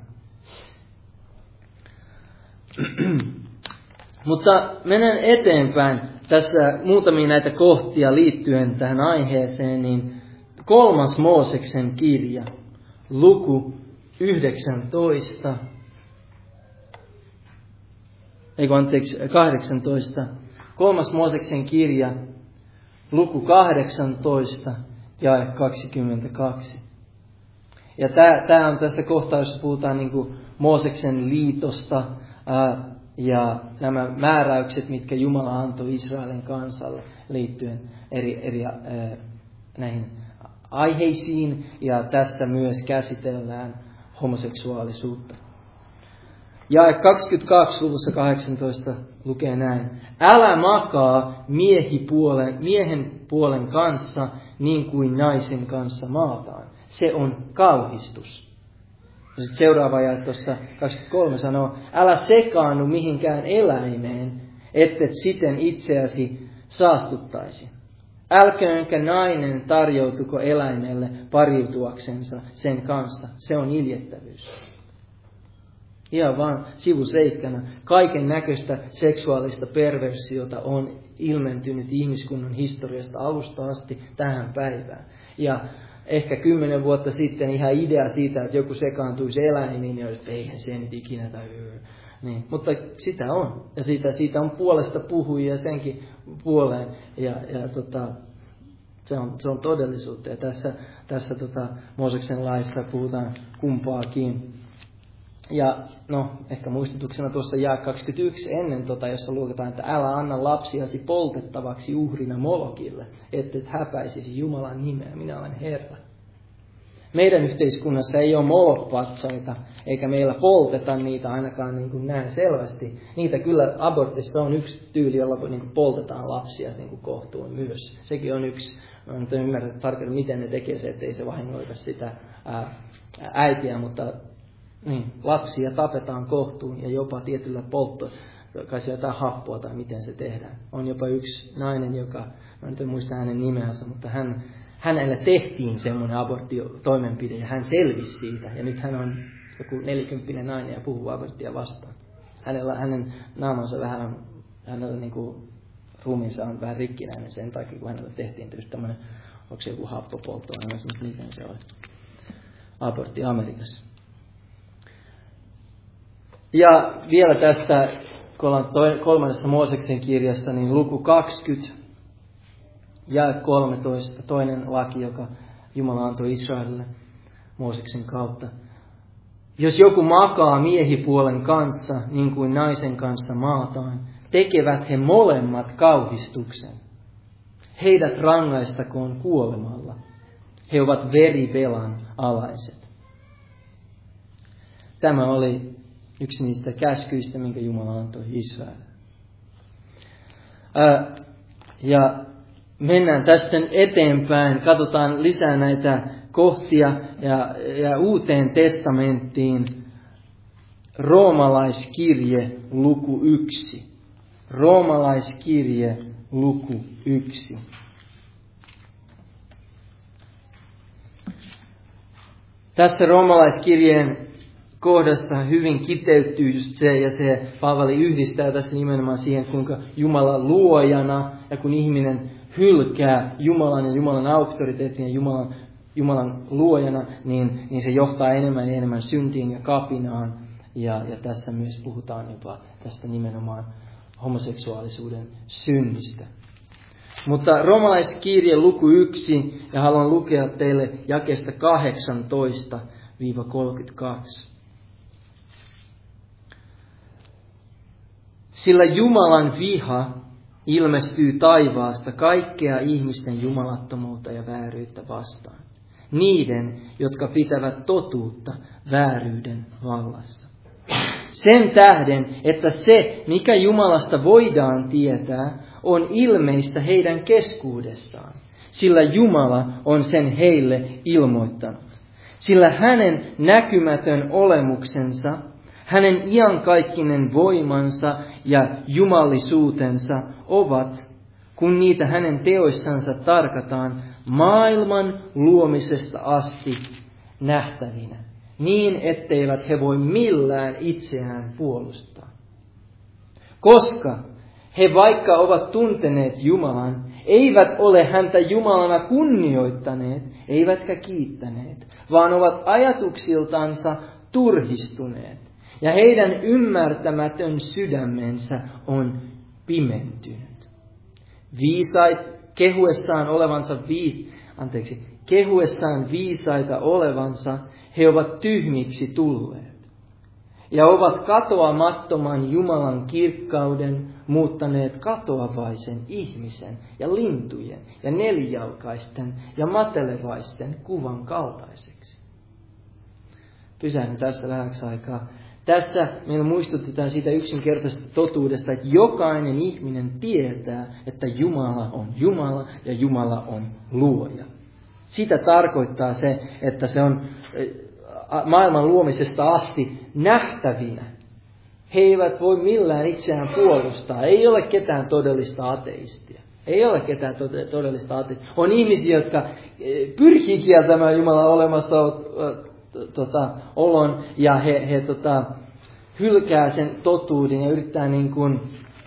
Mutta menen eteenpäin tässä muutamia näitä kohtia liittyen tähän aiheeseen, niin kolmas Mooseksen kirja, luku yhdeksäntoista, eikö anteeksi, kahdeksantoista, kolmas Mooseksen kirja, luku kahdeksantoista, jae kaksikymmentäkaksi. Ja tämä on tässä kohtaa, jossa puhutaan niin kuin Mooseksen liitosta ää, ja nämä määräykset, mitkä Jumala antoi Israelin kansalle liittyen eri, eri ää, näihin aiheisiin. Ja tässä myös käsitellään homoseksuaalisuutta. Jae kaksikymmentäkaksi luvussa kahdeksantoista lukee näin. Älä makaa miehipuolen, miehen puolen kanssa niin kuin naisen kanssa maataan. Se on kauhistus. Ja sitten seuraava jae tuossa kaksikymmentäkolme sanoo. Älä sekaannu mihinkään eläimeen, ettet siten itseäsi saastuttaisi. Älköönkä nainen tarjoutuko eläimelle pariutuaksensa sen kanssa. Se on iljettävyys. Ihan vaan sivuseikkana. Kaiken näköistä seksuaalista perversiota on ilmentynyt ihmiskunnan historiasta alusta asti tähän päivään. Ja ehkä kymmenen vuotta sitten ihan idea siitä, että joku sekaantuisi eläimiin, niin olisi, että eihän se nyt ikinä tai niin. Mutta sitä on. Ja siitä, siitä on puolesta puhujia senkin puoleen. Ja, ja tota, se, on, se on todellisuutta. Ja tässä, tässä tota, Mooseksen laissa puhutaan kumpaakin. Ja no, ehkä muistutuksena tuossa jae kaksikymmentäyksi ennen tota, jossa luokataan, että älä anna lapsiasi poltettavaksi uhrina Molokille, että et häpäisisi Jumalan nimeä, minä olen Herra. Meidän yhteiskunnassa ei ole molokpatsaita, eikä meillä polteta niitä ainakaan niin kuin näin selvästi. Niitä kyllä abortissa on yksi tyyli, jolla niin kuin poltetaan lapsia niin kuin kohtuun myös. Sekin on yksi, mä en ymmärrä tarkemmin miten ne tekee se, ettei se vahingoita sitä ää, äitiä, mutta niin, lapsia tapetaan kohtuun ja jopa tietyllä poltto, kai se jotain happoa tai miten se tehdään. On jopa yksi nainen, joka, mä en muista hänen nimeänsä, mutta hän, hänelle tehtiin semmoinen aborttitoimenpide ja hän selvisi siitä. Ja nyt hän on joku nelikymppinen nainen ja puhuu aborttia vastaan. Hänellä, hänen naamansa vähän, hänellä niin kuin ruumiinsa on vähän rikkinäinen sen takia, kun hänellä tehtiin tämmöinen, onko se joku happopoltto, en muista miten se oli, abortti Amerikassa. Ja vielä tästä, kun ollaan kolmannessa Mooseksen kirjassa, niin luku kaksikymmentä ja kolmetoista, toinen laki, joka Jumala antoi Israelille Mooseksen kautta. Jos joku makaa miehipuolen kanssa, niin kuin naisen kanssa maataan, tekevät he molemmat kauhistuksen. Heidät rangaistakoon kuolemalla. He ovat verivelan alaiset. Tämä oli yksi niistä käskyistä, minkä Jumala antoi Israelille. Ää, ja mennään tästä eteenpäin. Katsotaan lisää näitä kohtia ja, ja Uuteen testamenttiin. Roomalaiskirje luku yksi. Roomalaiskirje luku yksi. Tässä roomalaiskirjeen kohdassa hyvin kiteytyy just se, ja se Paavali yhdistää tässä nimenomaan siihen, kuinka Jumala luojana, ja kun ihminen hylkää Jumalan ja Jumalan auktoriteetin ja Jumalan, Jumalan luojana, niin, niin se johtaa enemmän ja enemmän syntiin ja kapinaan. Ja, ja tässä myös puhutaan jopa tästä nimenomaan homoseksuaalisuuden synnistä. Mutta roomalaiskirje luku yksi, ja haluan lukea teille jakeesta kahdeksantoista kolmekymmentäkaksi. Sillä Jumalan viha ilmestyy taivaasta kaikkea ihmisten jumalattomuutta ja vääryyttä vastaan. Niiden, jotka pitävät totuutta vääryyden vallassa. Sen tähden, että se, mikä Jumalasta voidaan tietää, on ilmeistä heidän keskuudessaan. Sillä Jumala on sen heille ilmoittanut. Sillä hänen näkymätön olemuksensa, hänen iankaikkinen voimansa ja jumalisuutensa ovat, kun niitä hänen teoissansa tarkataan, maailman luomisesta asti nähtävinä, niin etteivät he voi millään itseään puolustaa. Koska he vaikka ovat tunteneet Jumalan, eivät ole häntä Jumalana kunnioittaneet, eivätkä kiittäneet, vaan ovat ajatuksiltansa turhistuneet. Ja heidän ymmärtämätön sydämensä on pimentynyt. Viisait, kehuessaan olevansa vii, anteeksi, kehuessaan viisaita olevansa, he ovat tyhmiksi tulleet. Ja ovat katoamattoman Jumalan kirkkauden muuttaneet katoavaisen ihmisen ja lintujen ja nelijalkaisten ja matelevaisten kuvan kaltaiseksi. Pysähdyn tässä vähäksi aikaa. Tässä meillä muistutetaan siitä yksinkertaisesta totuudesta, että jokainen ihminen tietää, että Jumala on Jumala ja Jumala on luoja. Sitä tarkoittaa se, että se on maailman luomisesta asti nähtävinä. He eivät voi millään itseään puolustaa. Ei ole ketään todellista ateistia. Ei ole ketään todellista ateistia. On ihmisiä, jotka pyrkii kieltämään Jumalan olemassa tota, olon ja he, he tota, hylkää sen totuuden ja yrittää niin kuin,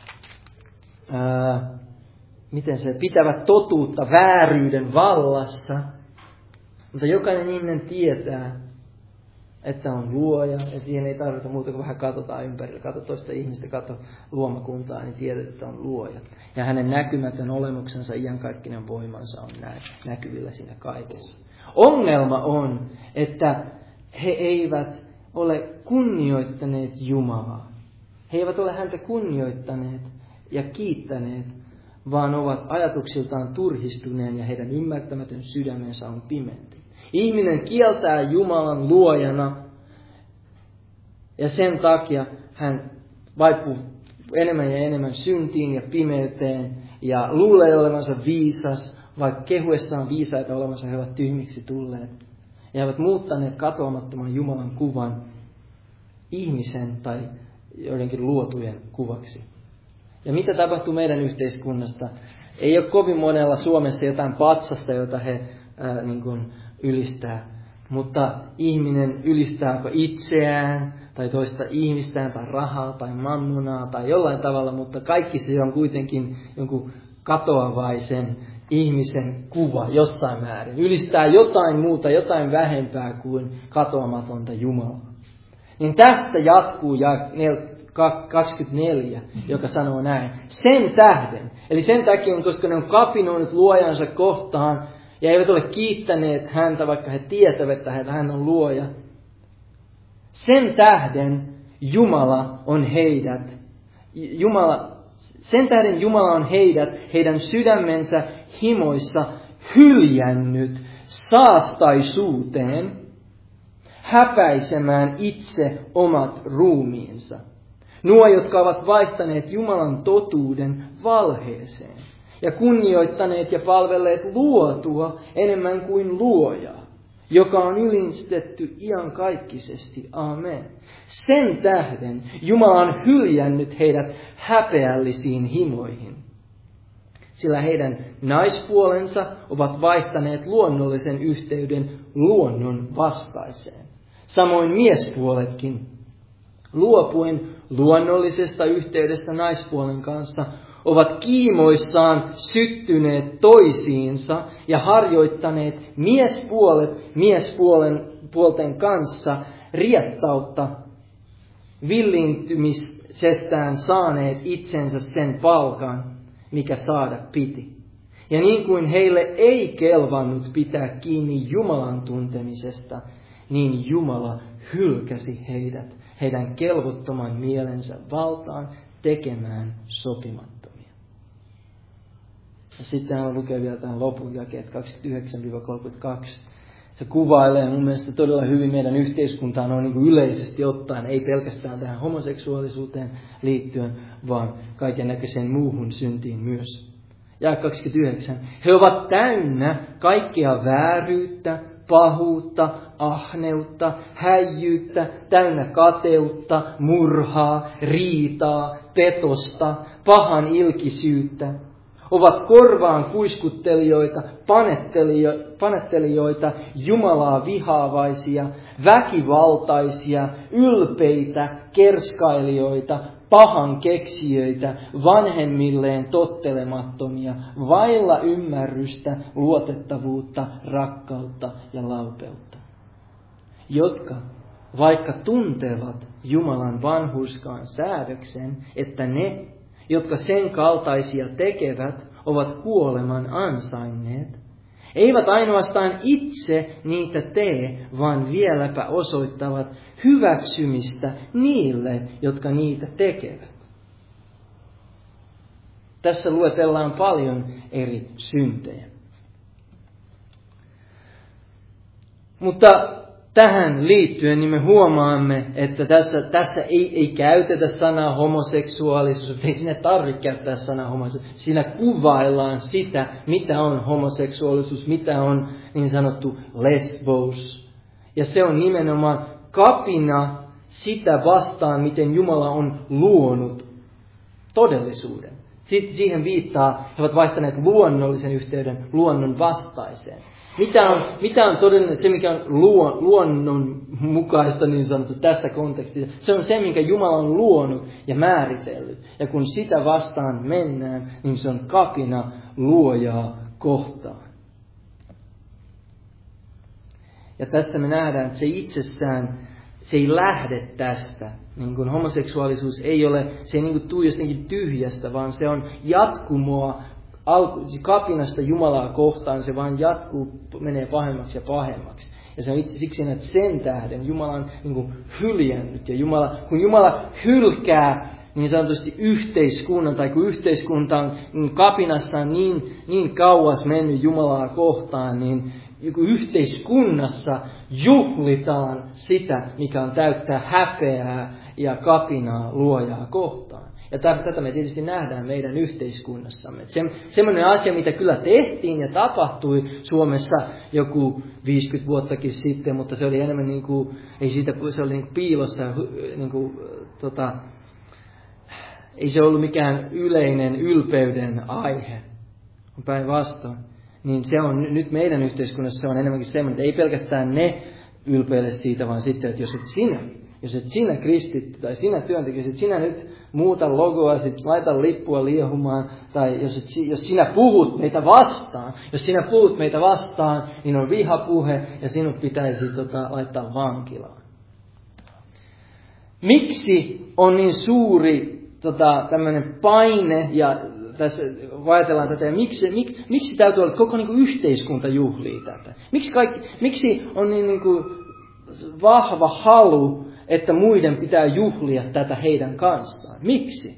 ää, miten se, pitävät totuutta vääryyden vallassa. Mutta jokainen ihminen tietää, että on luoja, ja siihen ei tarvita muuta kuin vähän katsotaan ympärillä, katso toista ihmistä, katso luomakuntaa, niin tiedät, että on luoja. Ja hänen näkymätön olemuksensa, iankaikkinen voimansa on näkyvillä siinä kaikessa. Ongelma on, että he eivät ole kunnioittaneet Jumalaa. He eivät ole häntä kunnioittaneet ja kiittäneet, vaan ovat ajatuksiltaan turhistuneen ja heidän ymmärtämätön sydämensä on pimentynyt. Ihminen kieltää Jumalan luojana ja sen takia hän vaipuu enemmän ja enemmän syntiin ja pimeyteen ja luulee olevansa viisas, vaikka kehuessaan viisaita olevansa he ovat tyhmiksi tulleet. Ja he ovat muuttaneet katoamattoman Jumalan kuvan ihmisen tai joidenkin luotujen kuvaksi. Ja mitä tapahtuu meidän yhteiskunnasta? Ei ole kovin monella Suomessa jotain patsasta, jota he ää, niin kuin ylistää. Mutta ihminen ylistääkö itseään tai toista ihmistään tai rahaa tai mammonaa tai jollain tavalla, mutta kaikki se on kuitenkin jonkun katoavaisen ihmisen kuva jossain määrin. Ylistää jotain muuta, jotain vähempää kuin katoamatonta Jumalaa. Niin tästä jatkuu ja kaksikymmentäneljä, joka sanoo näin. Sen tähden, eli sen takia, koska ne on kapinoinut luojansa kohtaan ja eivät ole kiittäneet häntä, vaikka he tietävät, että hän on luoja. Sen tähden Jumala on heidät, Jumala, sen tähden Jumala on heidät, heidän sydämensä himoissa hyljännyt saastaisuuteen, häpäisemään itse omat ruumiinsa. Nuo, jotka ovat vaihtaneet Jumalan totuuden valheeseen ja kunnioittaneet ja palvelleet luotua enemmän kuin luojaa, joka on ylistetty iankaikkisesti. Amen. Sen tähden Jumala on hyljännyt heidät häpeällisiin himoihin, sillä heidän naispuolensa ovat vaihtaneet luonnollisen yhteyden luonnon vastaiseen. Samoin miespuoletkin, luopuen luonnollisesta yhteydestä naispuolen kanssa, ovat kiimoissaan syttyneet toisiinsa ja harjoittaneet miespuolet miespuolen puolten kanssa riettautta, villiintymisestään saaneet itsensä sen palkan, mikä saada piti. Ja niin kuin heille ei kelvannut pitää kiinni Jumalan tuntemisesta, niin Jumala hylkäsi heidät heidän kelvottoman mielensä valtaan tekemään sopimattomia. Ja sitten hän lukee vielä tämän lopun jakeet kaksikymmentäyhdeksän kolmekymmentäkaksi. Se kuvailee mun mielestä todella hyvin meidän yhteiskuntaan on niin kuin yleisesti ottaen, ei pelkästään tähän homoseksuaalisuuteen liittyen, vaan kaiken näköiseen muuhun syntiin myös. Ja kaksikymmentäyhdeksän. He ovat täynnä kaikkea vääryyttä, pahuutta, ahneutta, häijyyttä, täynnä kateutta, murhaa, riitaa, petosta, pahan ilkisyyttä. Ovat korvaan kuiskuttelijoita, panettelijoita, Jumalaa vihaavaisia, väkivaltaisia, ylpeitä, kerskailijoita, pahan keksijöitä, vanhemmilleen tottelemattomia, vailla ymmärrystä, luotettavuutta, rakkautta ja laupeutta. Jotka, vaikka tuntevat Jumalan vanhurskaan säädöksen, että ne, jotka sen kaltaisia tekevät, ovat kuoleman ansainneet, eivät ainoastaan itse niitä tee, vaan vieläpä osoittavat hyväksymistä niille, jotka niitä tekevät. Tässä luetellaan paljon eri syntejä. Mutta tähän liittyen niin me huomaamme, että tässä, tässä ei, ei käytetä sanaa homoseksuaalisuus, ei siinä tarvitse käyttää sanaa homoseksuaalisuus. Siinä kuvaillaan sitä, mitä on homoseksuaalisuus, mitä on niin sanottu lesbous. Ja se on nimenomaan kapina sitä vastaan, miten Jumala on luonut todellisuuden. Sitten siihen viittaa, he ovat vaihtaneet luonnollisen yhteyden luonnon vastaiseen. Mitä on, mitä on todellinen se, mikä on luon, luonnon mukaista niin sanottu tässä kontekstissa? Se on se, minkä Jumala on luonut ja määritellyt. Ja kun sitä vastaan mennään, niin se on kapina luojaa kohtaan. Ja tässä me nähdään, että se itsessään, se ei lähde tästä. Niin kuin homoseksuaalisuus ei ole, se ei niin kuin tule jostakin tyhjästä, vaan se on jatkumoa kapinasta Jumalaa kohtaan. Se vaan jatkuu, menee pahemmaksi ja pahemmaksi. Ja se on itse siksi, että sen tähden Jumala on niin kuin hyljännyt. Ja Jumala, kun Jumala hylkää niin sanotusti yhteiskunnan, tai kun yhteiskunta on kapinassaan niin, niin kauas mennyt Jumalaa kohtaan, niin yhteiskunnassa juhlitaan sitä, mikä on täyttää häpeää ja kapinaa luojaa kohtaan. Ja tätä me tietysti nähdään meidän yhteiskunnassamme. Se, semmoinen asia, mitä kyllä tehtiin ja tapahtui Suomessa joku viisikymmentä vuottakin sitten, mutta se oli enemmän niin kuin, ei siitä, se oli niin kuin piilossa, niin kuin, tota, ei se ollut mikään yleinen ylpeyden aihe, päinvastoin. Niin se on nyt meidän yhteiskunnassa se on enemmänkin semmoinen, että ei pelkästään ne ylpeile siitä, vaan sitten, että jos et sinä, jos et sinä kristitty tai sinä työntekijä, että sinä nyt muuta logoa, sit laita lippua liehumaan, tai jos, et, jos sinä puhut meitä vastaan, jos sinä puhut meitä vastaan, niin on vihapuhe ja sinut pitäisi tota, laittaa vankilaan. Miksi on niin suuri tota, tämmöinen paine ja tässä ajatellaan tätä, ja miksi, miksi, miksi täytyy olla, että koko niin kuin yhteiskunta juhlii tätä? Miksi, kaikki, miksi on niin, niin kuin vahva halu, että muiden pitää juhlia tätä heidän kanssaan? Miksi?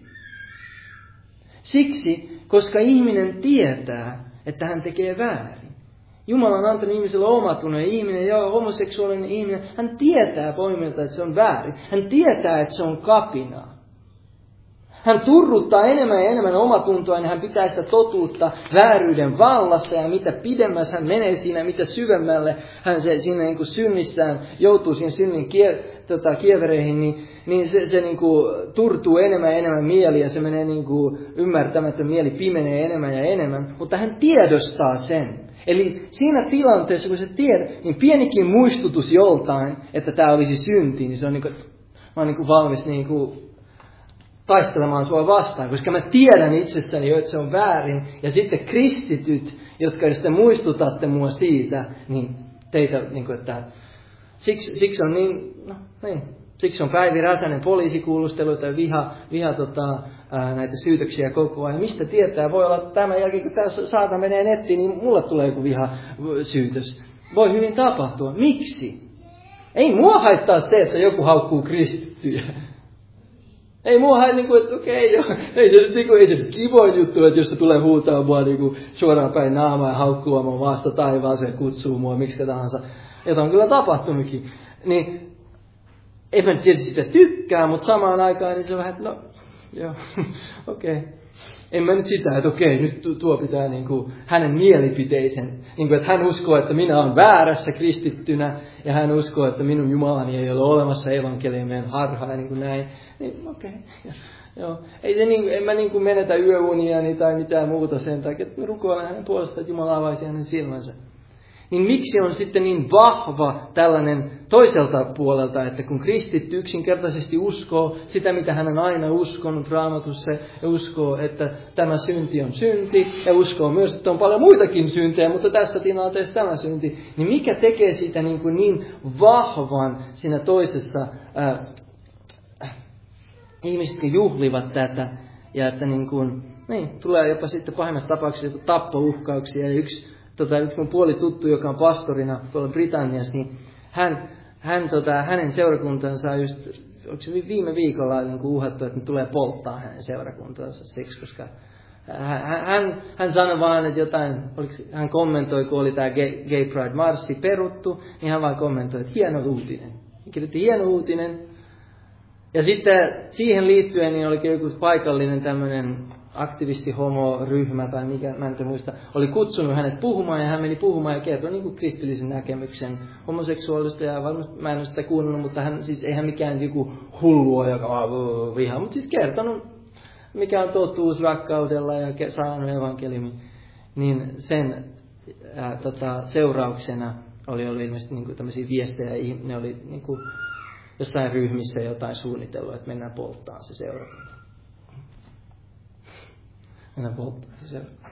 Siksi, koska ihminen tietää, että hän tekee väärin. Jumala on antanut ihmiselle omatunnon, ja ihminen, joo, homoseksuaalinen ihminen, hän tietää poimilta, että se on väärin. Hän tietää, että se on kapinaa. Hän turruttaa enemmän ja enemmän omatuntoa, niin hän pitää sitä totuutta vääryyden vallassa. Ja mitä pidemmässä hän menee siinä, mitä syvemmälle hän se, siinä niin kuin synnissään joutuu siihen synnin kie, tota, kievereihin, niin, niin se, se niin kuin turtuu enemmän ja enemmän mieli. Ja se menee niin kuin ymmärtämättä, mieli pimenee enemmän ja enemmän. Mutta hän tiedostaa sen. Eli siinä tilanteessa, kun se tiedät, niin pienikin muistutus joltain, että tämä olisi synti, niin se on niin kuin, mä oon niin kuin valmis niin kuin taistelemaan sua vastaan, koska mä tiedän itsessäni jo, että se on väärin. Ja sitten kristityt, jotka sitten muistutatte mua siitä, niin teitä, niin kuin, että siksi, siksi on niin, no niin, siksi on Päivi Räsänen poliisikuulustelu tai viha, viha tota, ää, näitä syytöksiä koko ajan. Mistä tietää? Voi olla, että tämän jälkeen, kun tämä saata menee nettiin, niin mulle tulee joku vihasyytös. Voi hyvin tapahtua. Miksi? Ei mua haittaa se, että joku haukkuu kristittyjä. Ei mua hae niinku, että okei, okay, ei se nyt niinku, ei se kivoin juttu, että jos se tulee huutaa mua niinku suoraan päin naamaa ja haukkua mua vasta taivaaseen, kutsuu mua miksi tahansa, jota on kyllä tapahtunutkin. Niin, ei mä nyt tietysti sitä tykkää, mutta samaan aikaan niin se on vähän, että no, joo, okei. Okay. En mä nyt sitä, että okei, okay, nyt tuo pitää niinku hänen mielipiteisen, niinku, että hän uskoo, että minä olen väärässä kristittynä, ja hän uskoo, että minun Jumalani ei ole olemassa evankeliumien harhaa, ja niin kuin näin. Niin, okei. Okay. Joo. Ei se niin, en mä niin kuin menetä yöuniani tai mitään muuta sen takia, että rukoilen hänen puolestaan, että Jumala avaisi hänen silmänsä. Niin miksi on sitten niin vahva tällainen toiselta puolelta, että kun kristitty yksinkertaisesti uskoo sitä, mitä hän on aina uskonut Raamatussa, ja uskoo, että tämä synti on synti, ja uskoo myös, että on paljon muitakin syntejä, mutta tässä tilanteessa tämä synti, niin mikä tekee siitä niin, kuin niin vahvan siinä toisessa ää, ihmiset juhlivat tätä, ja että niin kuin, niin, tulee jopa sitten pahimmassa tapauksessa tappouhkauksia. Ja yksi, tota, yksi mun puoli tuttu, joka on pastorina tuolla Britanniassa, niin hän, hän, tota, hänen seurakuntansa on just, onko se viime viikolla niin kuin uhattu, että ne tulee polttaa hänen seurakuntansa siksi, koska hän, hän, hän sanoi vaan, että jotain, oliko, hän kommentoi, kun oli tämä Gay, Gay Pride-marssi peruttu, niin hän vaan kommentoi, että hieno uutinen. Hän kirjoitti hieno uutinen. Ja sitten siihen liittyen niin olikin joku paikallinen tämmöinen aktivisti-homo-ryhmä tai mikä, mä en muista, oli kutsunut hänet puhumaan ja hän meni puhumaan ja kertoi niin kuin kristillisen näkemyksen homoseksuaalista ja varmasti mä en ole sitä kuunnellut, mutta hän siis eihän mikään joku hullua, joka on vihaa, mutta siis kertonut mikä on totuus rakkaudella ja saanut evankeliumi, niin sen ää, tota, seurauksena oli ollut ilmeisesti niin kuin tämmöisiä viestejä, ne oli niin kuin jossain ryhmissä jotain suunnitellut, että mennään polttamaan se seurakunta. Mennään polttamaan se seurakunta.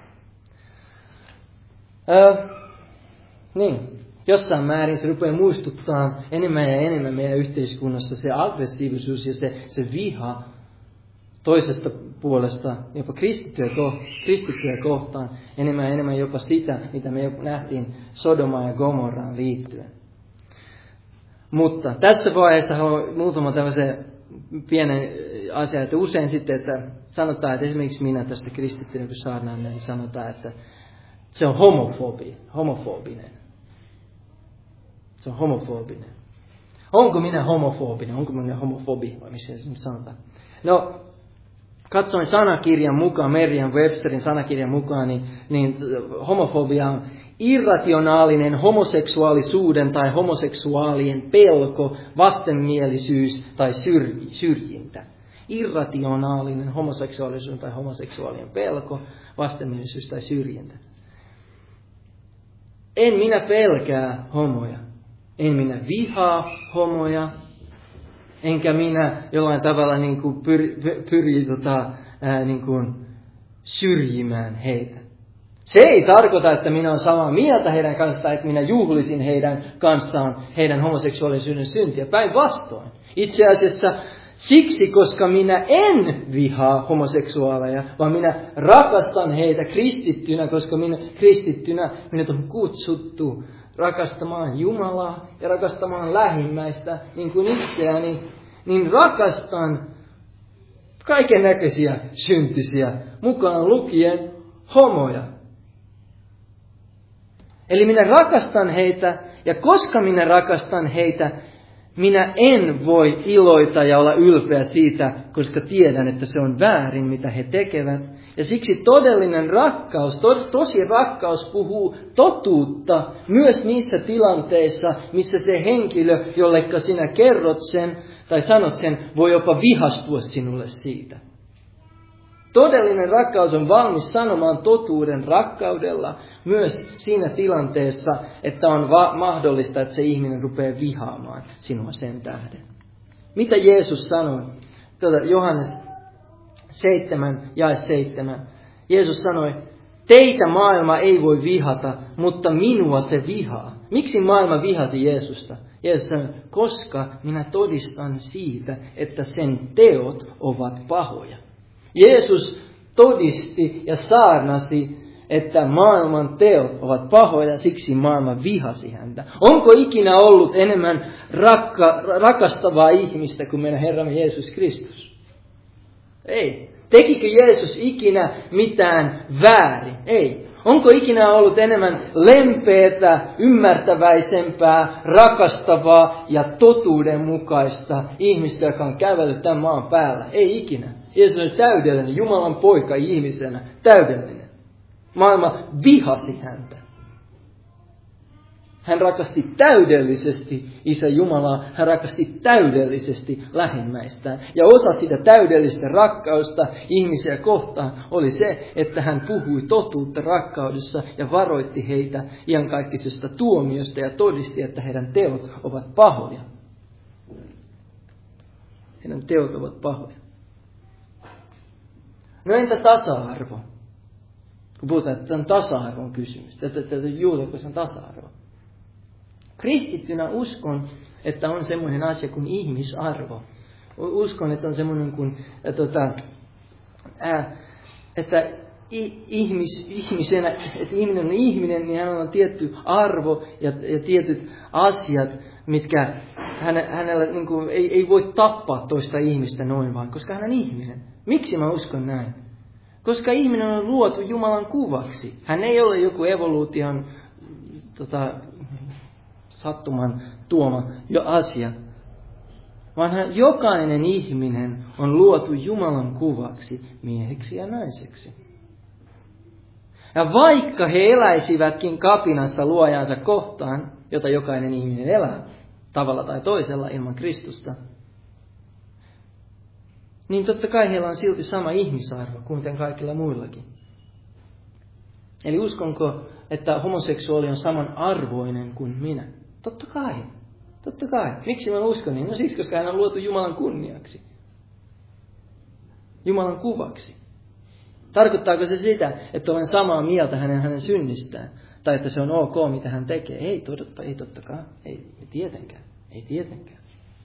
Öö, niin, jossain määrin se rupeaa muistuttaa enemmän ja enemmän meidän yhteiskunnassa se aggressiivisuus ja se, se viha toisesta puolesta, jopa kristittyjä, kristittyjä kohtaan, enemmän ja enemmän jopa sitä, mitä me nähtiin Sodomaan ja Gomorraan liittyen. Mutta tässä vaiheessa haluan muutama tämmöisen pienen asian, että usein sitten, että sanotaan, että esimerkiksi minä tästä kristittyä, kun saadaan, niin sanotaan, että se on homofobi, homofobinen. Se on homofobinen. Onko minä homofobinen? Onko minä homofobi? Vai missä se nyt sanotaan? No, katsoin sanakirjan mukaan, Merriam Websterin sanakirjan mukaan, niin, niin homofobia on irrationaalinen homoseksuaalisuuden tai homoseksuaalien pelko, vastenmielisyys tai syrjintä. Irrationaalinen homoseksuaalisuuden tai homoseksuaalien pelko, vastenmielisyys tai syrjintä. En minä pelkää homoja. En minä vihaa homoja. Enkä minä jollain tavalla niin kuin pyri, pyri tota, ää, niin kuin syrjimään heitä. Se ei tarkoita, että minä olen samaa mieltä heidän kanssaan, että minä juhlisin heidän kanssaan heidän homoseksuaalisuuden syntiä. Päinvastoin. Itse asiassa siksi, koska minä en vihaa homoseksuaaleja, vaan minä rakastan heitä kristittynä, koska minä kristittynä minut on kutsuttu rakastamaan Jumalaa ja rakastamaan lähimmäistä niin kuin itseäni, niin rakastan kaiken näköisiä syntisiä, mukaan lukien homoja. Eli minä rakastan heitä, ja koska minä rakastan heitä, minä en voi iloita ja olla ylpeä siitä, koska tiedän, että se on väärin, mitä he tekevät. Ja siksi todellinen rakkaus, tos, tosi rakkaus puhuu totuutta myös niissä tilanteissa, missä se henkilö, jollekka sinä kerrot sen tai sanot sen, voi jopa vihastua sinulle siitä. Todellinen rakkaus on valmis sanomaan totuuden rakkaudella myös siinä tilanteessa, että on va- mahdollista, että se ihminen rupeaa vihaamaan sinua sen tähden. Mitä Jeesus sanoi? Tuota, Johannes seitsemän jae seitsemän. Jeesus sanoi, teitä maailma ei voi vihata, mutta minua se vihaa. Miksi maailma vihasi Jeesusta? Jeesus sanoi, koska minä todistan siitä, että sen teot ovat pahoja. Jeesus todisti ja saarnasi, että maailman teot ovat pahoja, siksi maailma vihasi häntä. Onko ikinä ollut enemmän rakka, rakastavaa ihmistä kuin meidän Herramme Jeesus Kristus? Ei. Tekikö Jeesus ikinä mitään väärin? Ei. Onko ikinä ollut enemmän lempeätä, ymmärtäväisempää, rakastavaa ja totuudenmukaista ihmistä, joka on kävellyt tämän maan päällä? Ei ikinä. Jeesus on täydellinen, Jumalan poika ihmisenä, täydellinen. Maailma vihasi häntä. Hän rakasti täydellisesti Isä Jumalaa, hän rakasti täydellisesti lähimmäistään. Ja osa sitä täydellistä rakkausta ihmisiä kohtaan oli se, että hän puhui totuutta rakkaudessa ja varoitti heitä iankaikkisesta tuomiosta ja todisti, että heidän teot ovat pahoja. Heidän teot ovat pahoja. No entä tasa-arvo? Kun puhutaan, että tämä on tasa-arvon kysymys. Tätä juutalaisen on tasa-arvo. Kristittynä uskon, että on semmoinen asia kuin ihmisarvo. Uskon, että on semmoinen kuin, että, tota, ää, että ihmis, ihmisenä, että ihminen on ihminen, niin hänellä on tietty arvo ja, ja tietyt asiat, mitkä hänellä niin kuin, ei, ei voi tappaa toista ihmistä noin vaan, koska hän on ihminen. Miksi mä uskon näin? Koska ihminen on luotu Jumalan kuvaksi. Hän ei ole joku evoluution tota, sattuman tuoma jo asia, vaan hän, jokainen ihminen on luotu Jumalan kuvaksi mieheksi ja naiseksi. Ja vaikka he eläisivätkin kapinassa luojansa kohtaan, jota jokainen ihminen elää, tavalla tai toisella ilman Kristusta, niin totta kai heillä on silti sama ihmisarvo, kuten kaikilla muillakin. Eli uskonko, että homoseksuaali on samanarvoinen kuin minä? Totta kai. Totta kai. Miksi mä uskon niin? No siksi, koska hän on luotu Jumalan kunniaksi. Jumalan kuvaksi. Tarkoittaako se sitä, että olen samaa mieltä hänen, hänen synnistään? Tai että se on ok, mitä hän tekee? Ei, totta, ei tottakaan. Ei, ei tietenkään. Ei tietenkään.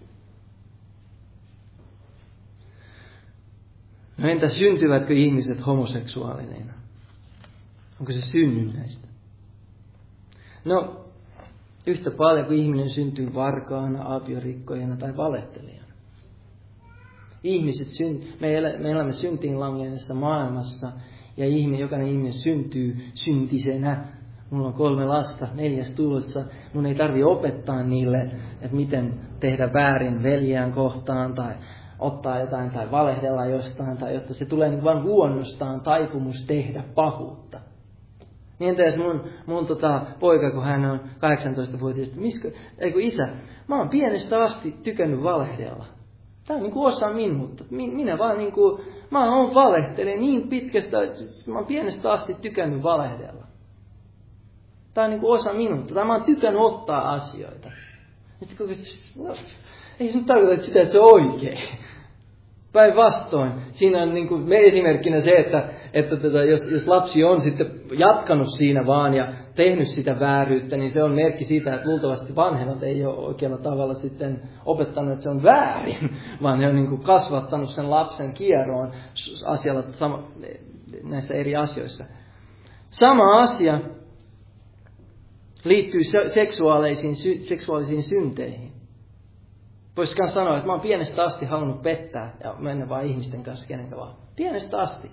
No entä syntyvätkö ihmiset homoseksuaalineina? Onko se synnynnäistä? No, yhtä paljon kuin ihminen syntyy varkaana, aviorikkojana tai valehtelijana. Ihmiset syn, me, elä, me elämme syntiin langenneessa maailmassa ja ihminen, jokainen ihminen syntyy syntisenä. Mulla on kolme lasta, neljäs tulossa. Mun ei tarvitse opettaa niille, että miten tehdä väärin veljään kohtaan tai ottaa jotain tai valehdella jostain, tai jotta se tulee niin vain luonnostaan taipumus tehdä pahuutta. Niin entä jos mun, mun tota, poika, kun hän on kahdeksantoistavuotias, miskö, ei kun isä, mä oon pienestä asti tykännyt valehdella. Tää on niin kuin osa minuutta. Minä vaan niin kuin, mä oon valehtelen niin pitkästä, mä oon pienestä asti tykännyt valehdella. Tää on niin kuin osa minuutta. Tai mä oon tykännyt ottaa asioita. Sitten kun, no, ei se nyt tarkoita sitä, että se on oikein. Päinvastoin. Siinä on niin kuin me esimerkkinä se, että, että tota, jos, jos lapsi on sitten jatkanut siinä vaan ja tehnyt sitä vääryyttä, niin se on merkki siitä, että luultavasti vanhemmat ei ole oikealla tavalla sitten opettanut, että se on väärin, vaan he on niin kuin kasvattanut sen lapsen kieroon asialla, sama, näissä eri asioissa. Sama asia liittyy seksuaalisiin, seksuaalisiin synteihin. Voisikaan sanoa, että mä oon pienestä asti halunnut pettää ja mennä vaan ihmisten kanssa kenenkä vaan. Pienestä asti.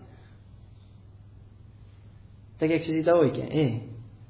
Tekeekö se siitä oikein? Ei.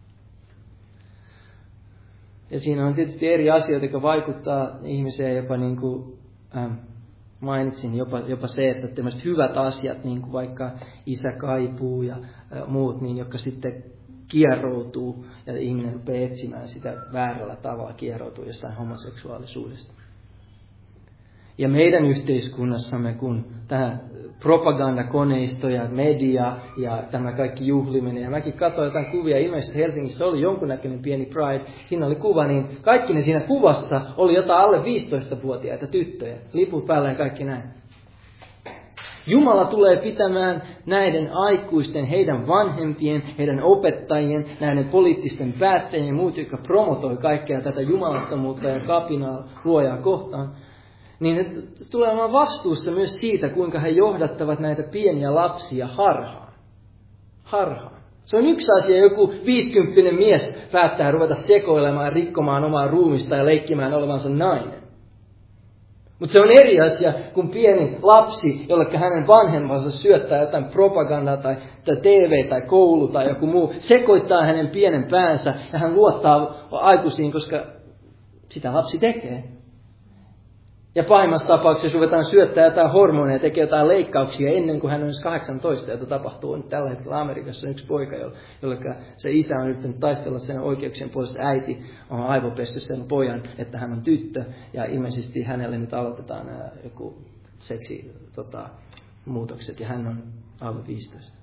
Ja siinä on tietysti eri asioita, jotka vaikuttaa ihmiseen, jopa niin kuin ähm, mainitsin, jopa, jopa se, että tämmöiset hyvät asiat, niin kuin vaikka isä kaipuu ja äh, muut, niin jotka sitten kieroutuu ja ihminen rupeaa etsimään sitä väärällä tavalla, kieroutuu jostain homoseksuaalisuudesta. Ja meidän yhteiskunnassamme, kun tämä propagandakoneisto ja media ja tämä kaikki juhliminen, ja mäkin katsoin jotain kuvia, ilmeisesti Helsingissä oli jonkunnäköinen pieni Pride, siinä oli kuva, niin kaikki ne siinä kuvassa oli jotain alle viisitoistavuotiaita tyttöjä, liput päällä ja kaikki näin. Jumala tulee pitämään näiden aikuisten, heidän vanhempien, heidän opettajien, näiden poliittisten päättäjien ja muut, jotka promotoi kaikkea tätä jumalattomuutta ja kapinaa luojaa kohtaan, niin he tulee olemaan vastuussa myös siitä, kuinka he johdattavat näitä pieniä lapsia harhaan. Harhaan. Se on yksi asia, joku viisikymppinen mies päättää ruveta sekoilemaan ja rikkomaan omaa ruumista ja leikkimään olevansa nainen. Mutta se on eri asia kuin pieni lapsi, jolle hänen vanhempansa syöttää jotain propagandaa tai, tai T V tai koulu tai joku muu, sekoittaa hänen pienen päänsä ja hän luottaa aikuisiin, koska sitä lapsi tekee. Ja pahimmassa tapauksessa ruvetaan syöttää jotain hormoneja ja tekee jotain leikkauksia ennen kuin hän on edes kahdeksantoista, jota tapahtuu nyt tällä hetkellä Amerikassa. Yksi poika, jolle se isä on yrittänyt taistella sen oikeuksien puolesta, äiti on aivopessut sen pojan, että hän on tyttö. Ja ilmeisesti hänelle nyt aloitetaan joku seksi tota, muutokset ja hän on alle viisitoista.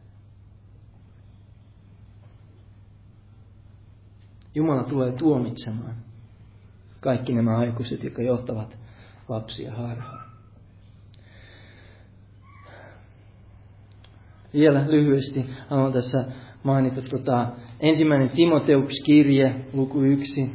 Jumala tulee tuomitsemaan kaikki nämä aikuiset, jotka johtavat lapsia harhaan. Vielä lyhyesti haluan tässä mainita tota, ensimmäinen Timoteuskirje, luku yksi,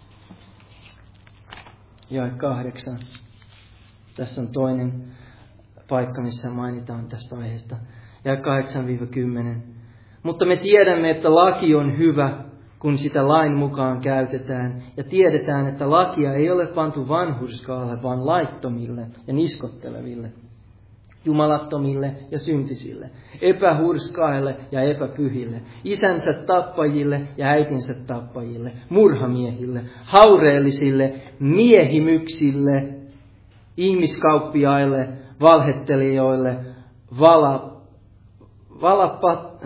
jae kahdeksan. Tässä on toinen paikka, missä mainitaan tästä aiheesta. Jae kahdeksan kymmenen. Mutta me tiedämme, että laki on hyvä, kun sitä lain mukaan käytetään, ja tiedetään, että lakia ei ole pantu vanhurskaalle, vaan laittomille ja niskotteleville, jumalattomille ja syntisille, epähurskaille ja epäpyhille, isänsä tappajille ja äitinsä tappajille, murhamiehille, haureellisille, miehimyksille, ihmiskauppiaille, valhettelijoille, vala, valapat,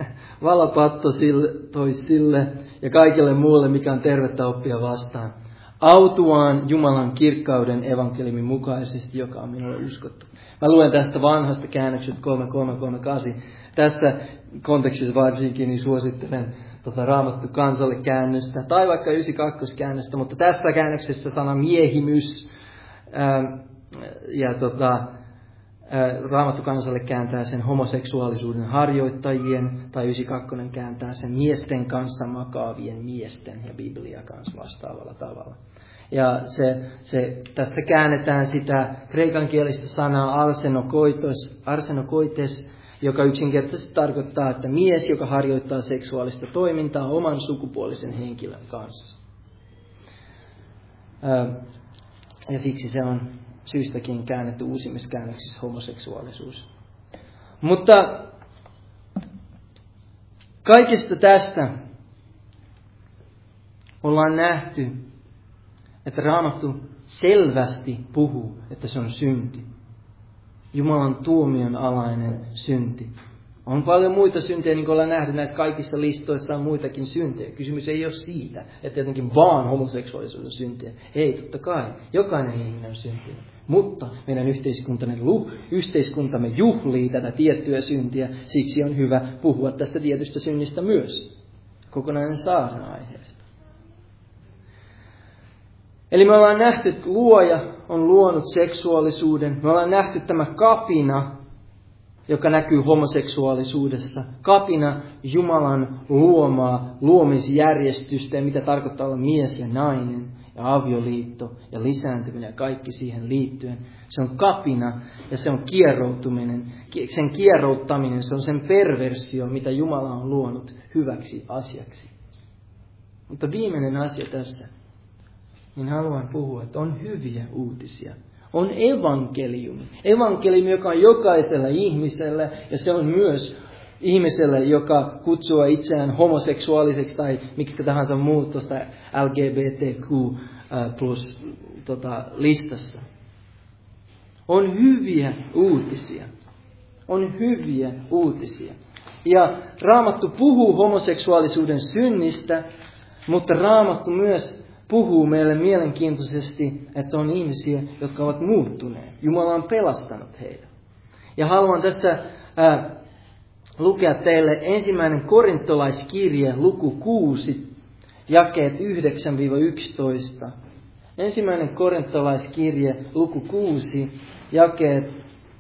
valapattoisille ja kaikille muulle, mikä on tervettä oppia vastaan. autuaan Jumalan kirkkauden evankeliumin mukaisesti, joka on minulle uskottu. Mä luen tästä vanhasta käännöksestä kolme kolme kolme kahdeksan. Tässä kontekstissa varsinkin niin suosittelen tota Raamattu kansalle käännöstä tai vaikka yhdeksänkymmentäkaksi käännöstä, mutta tässä käännöksessä sana miehimys ää, ja tota, ää, Raamattu kansalle kääntää sen homoseksuaalisuuden harjoittajien tai yhdeksänkymmentäkaksi kääntää sen miesten kanssa makaavien miesten ja Biblia kanssa vastaavalla tavalla. Ja se, se, tässä käännetään sitä kreikankielistä sanaa arsenokoites, arsenokoites, joka yksinkertaisesti tarkoittaa, että mies, joka harjoittaa seksuaalista toimintaa oman sukupuolisen henkilön kanssa. Ja siksi se on syystäkin käännetty uusimmissa käännöksissä homoseksuaalisuus. Mutta kaikesta tästä ollaan nähty, että Raamattu selvästi puhuu, että se on synti. Jumalan tuomion alainen synti. On paljon muita syntejä, niin kuin ollaan nähty näissä kaikissa listoissa on muitakin syntejä. Kysymys ei ole siitä, että jotenkin vaan homoseksuaalisuus on syntiä. Ei, totta kai. Jokainen ihminen on syntiä. Mutta meidän yhteiskuntamme juhlii tätä tiettyä syntiä. Siksi on hyvä puhua tästä tietystä synnistä myös. Kokonainen saarna aiheesta. Eli me ollaan nähty, että luoja on luonut seksuaalisuuden. Me ollaan nähty tämä kapina, joka näkyy homoseksuaalisuudessa. Kapina Jumalan luomaa luomisjärjestystä ja mitä tarkoittaa olla mies ja nainen ja avioliitto ja lisääntyminen ja kaikki siihen liittyen. Se on kapina ja se on kieroutuminen. Sen kierouttaminen, se on sen perversio, mitä Jumala on luonut hyväksi asiaksi. Mutta viimeinen asia tässä. Niin haluan puhua, että on hyviä uutisia. On evankeliumi. Evankeliumi, joka on jokaiselle ihmiselle, ja se on myös ihmiselle, joka kutsuu itseään homoseksuaaliseksi tai miksi tahansa muut tuosta L G B T Q plus tota, listassa. On hyviä uutisia. On hyviä uutisia. Ja Raamattu puhuu homoseksuaalisuuden synnistä, mutta Raamattu myös puhuu meille mielenkiintoisesti, että on ihmisiä, jotka ovat muuttuneet. Jumala on pelastanut heidät. Ja haluan tässä ää, lukea teille ensimmäinen korintolaiskirje, luku kuusi, jakeet yhdeksän yksitoista. Ensimmäinen korintolaiskirje, luku kuusi, jakeet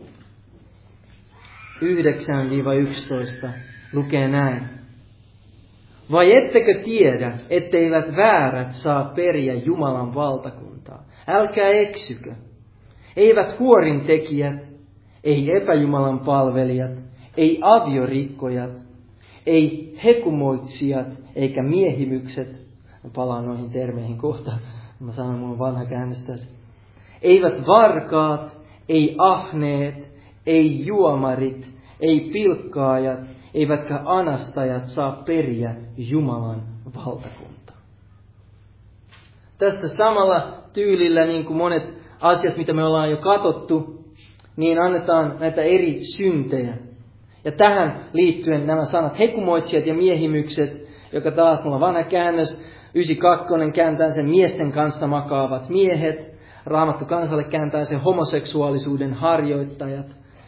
yhdeksän yksitoista, lukee näin. Vai ettekö tiedä, etteivät väärät saa periä Jumalan valtakuntaa? Älkää eksykö. Eivät huorintekijät, ei epäjumalan palvelijat, ei aviorikkojat, ei hekumoitsijat, eikä miehimykset. Mä palaan noihin termeihin kohta. Mä sanon, mulla on vanha käännös tässä. Eivät varkaat, ei ahneet, ei juomarit, ei pilkkaajat, eivätkä anastajat saa periä Jumalan valtakuntaa. Tässä samalla tyylillä, niin kuin monet asiat, mitä me ollaan jo katsottu, niin annetaan näitä eri syntejä. Ja tähän liittyen nämä sanat hekumoitsijat ja miehimykset, joka taas mulla on vanha käännös, yhdeksänkymmentäkaksi kääntää sen miesten kanssa makaavat miehet, Raamattu kansalle kääntää sen homoseksuaalisuuden harjoittajat.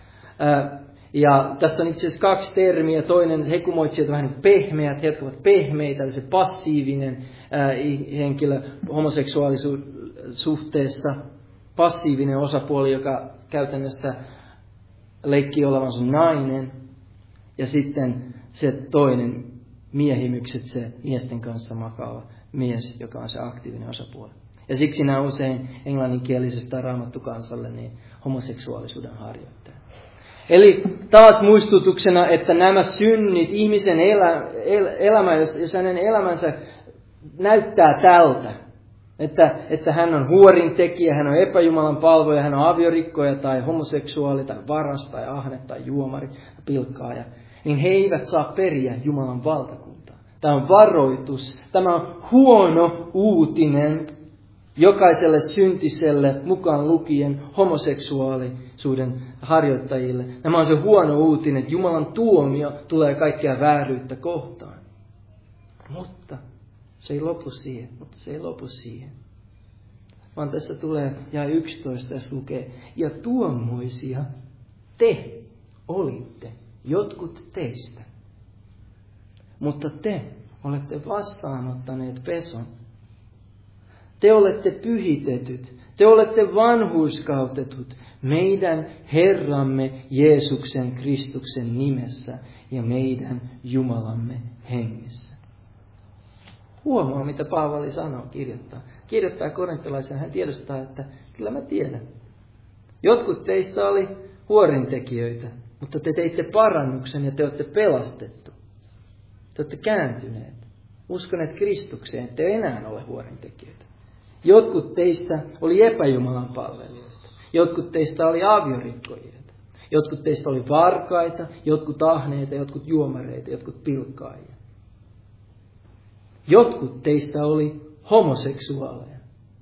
Ja tässä on itse asiassa kaksi termiä. Toinen hekumoitsijat on vähän niin pehmeät, he jotka ovat pehmeitä, eli se passiivinen ää, henkilö homoseksuaalisuhteessa. Passiivinen osapuoli, joka käytännössä leikkii olevansa nainen. Ja sitten se toinen miehimykset, se miesten kanssa makaava mies, joka on se aktiivinen osapuoli. Ja siksi nämä usein englanninkielisestä Raamattu kansalle niin homoseksuaalisuuden harjoittaja. Eli taas muistutuksena, että nämä synnit, ihmisen elä, el, elämä, jos, jos hänen elämänsä näyttää tältä, että, että hän on huorintekijä, hän on epäjumalan palvoja, hän on aviorikkoja tai homoseksuaali tai varas tai ahne tai juomari tai pilkkaaja, niin he eivät saa periä Jumalan valtakuntaa. Tämä on varoitus, tämä on huono uutinen jokaiselle syntiselle, mukaan lukien homoseksuaalisuuden harjoittajille. Nämä on se huono uutinen, että Jumalan tuomio tulee kaikkea vääryyttä kohtaan. Mutta se ei lopu siihen, mutta se ei lopu siihen. vaan tässä tulee ja yksitoista, jos lukee, ja tuommoisia te olitte, jotkut teistä. Mutta te olette vastaanottaneet peson. Te olette pyhitetyt, te olette vanhurskautetut meidän Herramme Jeesuksen Kristuksen nimessä ja meidän Jumalamme hengessä. Huomaa, mitä Paavali sanoo, kirjoittaa. Kirjoittaa korintolaisen, hän tiedostaa, että kyllä mä tiedän. Jotkut teistä oli huorintekijöitä, mutta te teitte parannuksen ja te olette pelastettu. Te olette kääntyneet, uskoneet Kristukseen, te ei enää ole huorintekijöitä. Jotkut teistä oli epäjumalan palvelijoita. Jotkut teistä oli aviorikkoja. Jotkut teistä oli varkaita, jotkut ahneita, jotkut juomareita, jotkut pilkkaajia. Jotkut teistä oli homoseksuaaleja.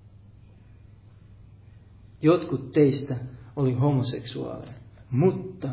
Jotkut teistä oli homoseksuaaleja, mutta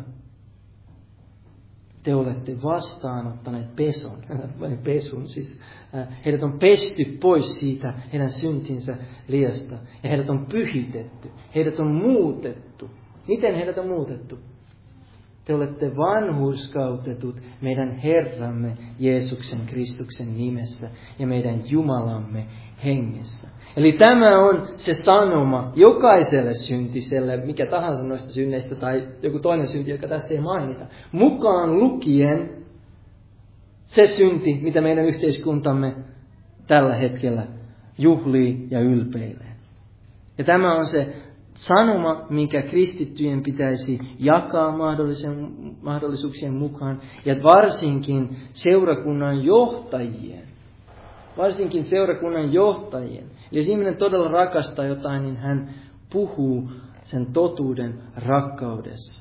te olette vastaanottaneet peson, pesun, siis heidät on pesty pois siitä heidän syntinsä liasta ja heidät on pyhitetty, heidät on muutettu. Miten heidät on muutettu? Te olette vanhurskautetut meidän Herramme Jeesuksen Kristuksen nimessä ja meidän Jumalamme hengessä. Eli tämä on se sanoma jokaiselle syntiselle, mikä tahansa noista synneistä tai joku toinen synti, joka tässä ei mainita. Mukaan lukien se synti, mitä meidän yhteiskuntamme tällä hetkellä juhlii ja ylpeilee. Ja tämä on se sanoma, minkä kristittyjen pitäisi jakaa mahdollisuuksien mukaan, ja varsinkin seurakunnan johtajien. Varsinkin seurakunnan johtajien. Jos ihminen todella rakastaa jotain, niin hän puhuu sen totuuden rakkaudessa.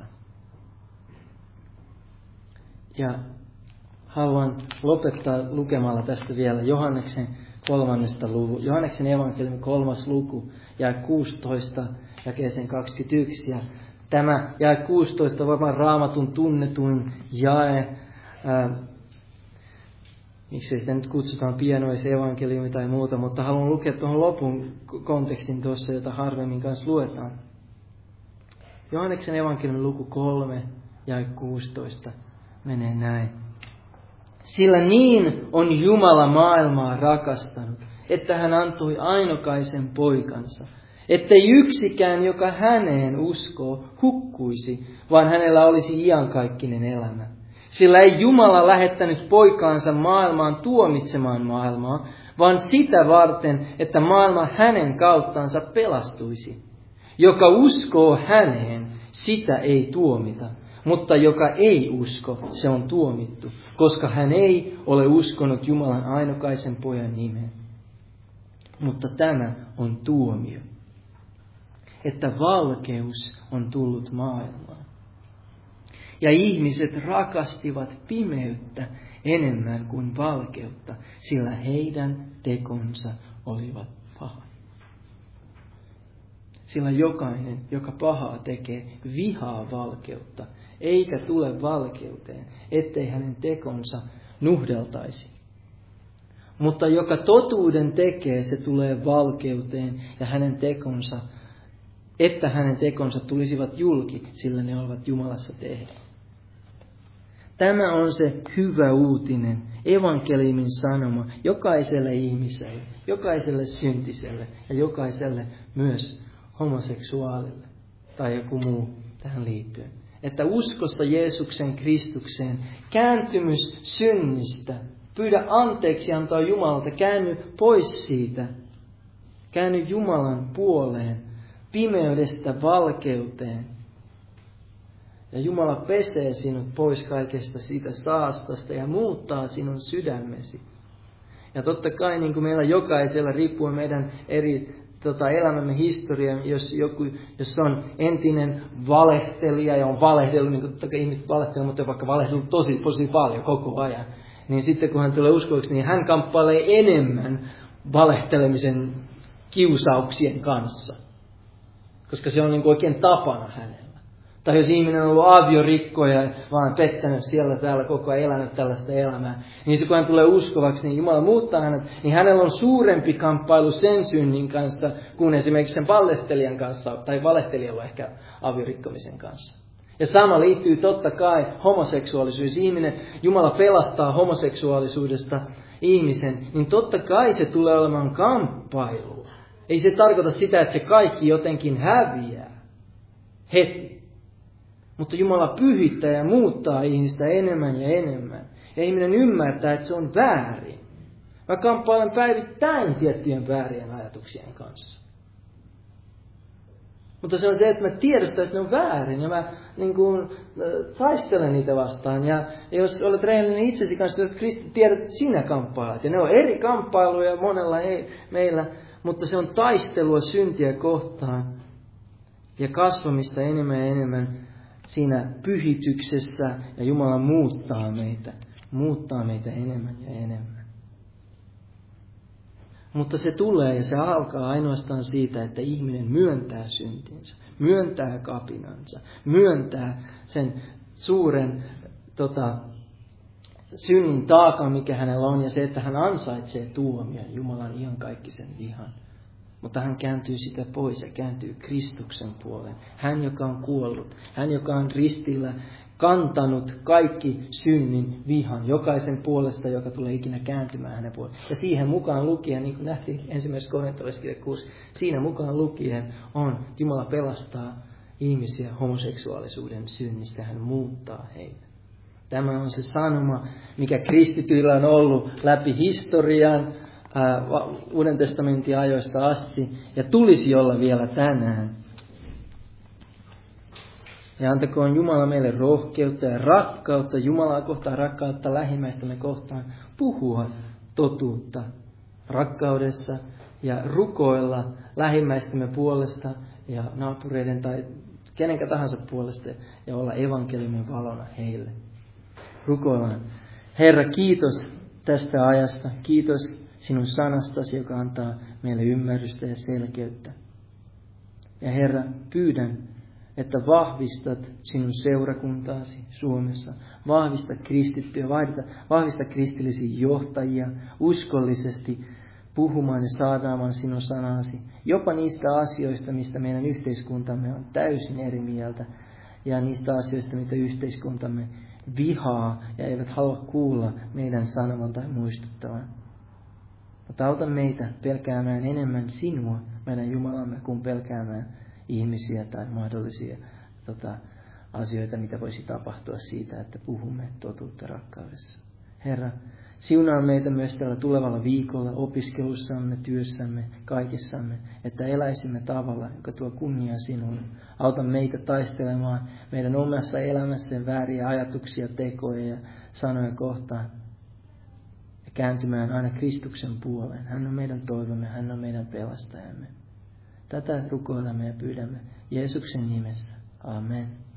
Ja haluan lopettaa lukemalla tästä vielä Johanneksen kolmannesta luvu. Johanneksen evankeliumin kolmas luku, jae kuusitoista, jakeeseen kaksikymmentäyksi. Ja tämä jae kuusitoista on varmaan Raamatun tunnetuin jae. Ää, Miksi sitä nyt kutsutaan pienois evankeliumi tai muuta, mutta haluan lukea tuohon lopun kontekstin tuossa, jota harvemmin kanssa luetaan. Johanneksen evankeliumin luku kolme ja kuusitoista menee näin. Sillä niin on Jumala maailmaa rakastanut, että hän antoi ainokaisen poikansa, ettei yksikään, joka häneen uskoo, hukkuisi, vaan hänellä olisi iankaikkinen elämä. Sillä ei Jumala lähettänyt poikaansa maailmaan tuomitsemaan maailmaa, vaan sitä varten, että maailma hänen kauttansa pelastuisi. Joka uskoo häneen, sitä ei tuomita, mutta joka ei usko, se on tuomittu, koska hän ei ole uskonut Jumalan ainokaisen pojan nimeen. Mutta tämä on tuomio, että valkeus on tullut maailmaan. Ja ihmiset rakastivat pimeyttä enemmän kuin valkeutta, sillä heidän tekonsa olivat paha. Sillä jokainen, joka pahaa tekee, vihaa valkeutta, eikä tule valkeuteen, ettei hänen tekonsa nuhdeltaisi. Mutta joka totuuden tekee, se tulee valkeuteen, ja hänen tekonsa, että hänen tekonsa tulisivat julki, sillä ne ovat Jumalassa tehneet. Tämä on se hyvä uutinen, evankeliumin sanoma jokaiselle ihmiselle, jokaiselle syntiselle ja jokaiselle myös homoseksuaalille tai joku muu tähän liittyen. Että uskosta Jeesuksen Kristukseen, kääntymys synnistä, pyydä anteeksi antaa Jumalalta, käänny pois siitä, käänny Jumalan puoleen, pimeydestä valkeuteen. Ja Jumala pesee sinut pois kaikesta siitä saastasta ja muuttaa sinun sydämesi. Ja totta kai niin kuin meillä jokaisella, riippuen meidän eri tota, elämämme historia, jos, joku, jos on entinen valehtelija ja on valehdellut, niin kuin totta kai ihmiset valehtelevat, mutta vaikka valehdellut tosi, tosi paljon koko ajan, niin sitten kun hän tulee uskoiksi, niin hän kamppailee enemmän valehtelemisen kiusauksien kanssa. Koska se on niin kuin oikein tapana hänellä. Tai jos ihminen on ollut aviorikkoja ja vaan pettänyt siellä täällä koko ajan elänyt tällaista elämää, niin se kun hän tulee uskovaksi, niin Jumala muuttaa hänet, niin hänellä on suurempi kamppailu sen synnin kanssa kuin esimerkiksi sen valehtelijan kanssa, tai valehtelijalla ehkä aviorikkomisen kanssa. Ja sama liittyy totta kai homoseksuaalisuus. Ihminen, Jumala pelastaa homoseksuaalisuudesta ihmisen, niin totta kai se tulee olemaan kamppailu. Ei se tarkoita sitä, että se kaikki jotenkin häviää heti. Mutta Jumala pyhittää ja muuttaa ihmistä enemmän ja enemmän. Ja ihminen ymmärtää, että se on väärin. Mä kamppailen päivittäin tiettyjen väärien ajatuksien kanssa. Mutta se on se, että mä tiedostan, että ne on väärin. Ja mä niin kuin, taistelen niitä vastaan. Ja jos olet rehellinen itsesi kanssa, jos Kristus tiedät, että sinä kamppailet. Ja ne on eri kamppailuja monella ei, meillä. Mutta se on taistelua syntiä kohtaan. Ja kasvamista enemmän ja enemmän siinä pyhityksessä. Ja Jumala muuttaa meitä. Muuttaa meitä enemmän ja enemmän. Mutta se tulee ja se alkaa ainoastaan siitä, että ihminen myöntää syntinsä, myöntää kapinansa, myöntää sen suuren tota, synnin taakan, mikä hänellä on, ja se, että hän ansaitsee tuomion Jumalan iankaikkisen vihan. Mutta hän kääntyy sitä pois ja kääntyy Kristuksen puoleen. Hän, joka on kuollut, hän, joka on ristillä kantanut kaikki synnin vihan jokaisen puolesta, joka tulee ikinä kääntymään hänen puoleen. Ja siihen mukaan lukien, niin kuin nähtiin ensimmäisessä korintolaiskirja kuusi, siinä mukaan lukien on, Jumala pelastaa ihmisiä homoseksuaalisuuden synnistä, hän muuttaa heitä. Tämä on se sanoma, mikä kristityillä on ollut läpi historian, ää, Uuden testamentin ajoista asti, ja tulisi olla vielä tänään. Ja antakoon Jumala meille rohkeutta ja rakkautta, Jumalaa kohtaan rakkautta, lähimmäistämme kohtaan, puhua totuutta rakkaudessa ja rukoilla lähimmäistämme puolesta ja naapureiden tai kenenkä tahansa puolesta ja olla evankeliumin valona heille. Rukoillaan. Herra, kiitos tästä ajasta. Kiitos sinun sanastasi, joka antaa meille ymmärrystä ja selkeyttä. Ja Herra, pyydän, että vahvistat sinun seurakuntaasi Suomessa. Vahvista kristittyjä, vahvista kristillisiä johtajia uskollisesti puhumaan ja saadaamaan sinun sanasi. Jopa niistä asioista, mistä meidän yhteiskuntamme on täysin eri mieltä. Ja niistä asioista, mitä yhteiskuntamme vihaa ja eivät halua kuulla meidän sanovan tai muistuttavan. Mutta auta meitä pelkäämään enemmän sinua, meidän Jumalamme, kuin pelkäämään ihmisiä tai mahdollisia tota, asioita, mitä voisi tapahtua siitä, että puhumme totuutta rakkaudessa. Herra, siunaa meitä myös tällä tulevalla viikolla opiskelussamme, työssämme, kaikissamme, että eläisimme tavalla, joka tuo kunniaa sinulle. Auta meitä taistelemaan meidän omassa elämässä vääriä ajatuksia, tekoja ja sanoja kohtaan ja kääntymään aina Kristuksen puoleen. Hän on meidän toivomme, hän on meidän pelastajamme. Tätä rukoilemme ja pyydämme Jeesuksen nimessä. Amen.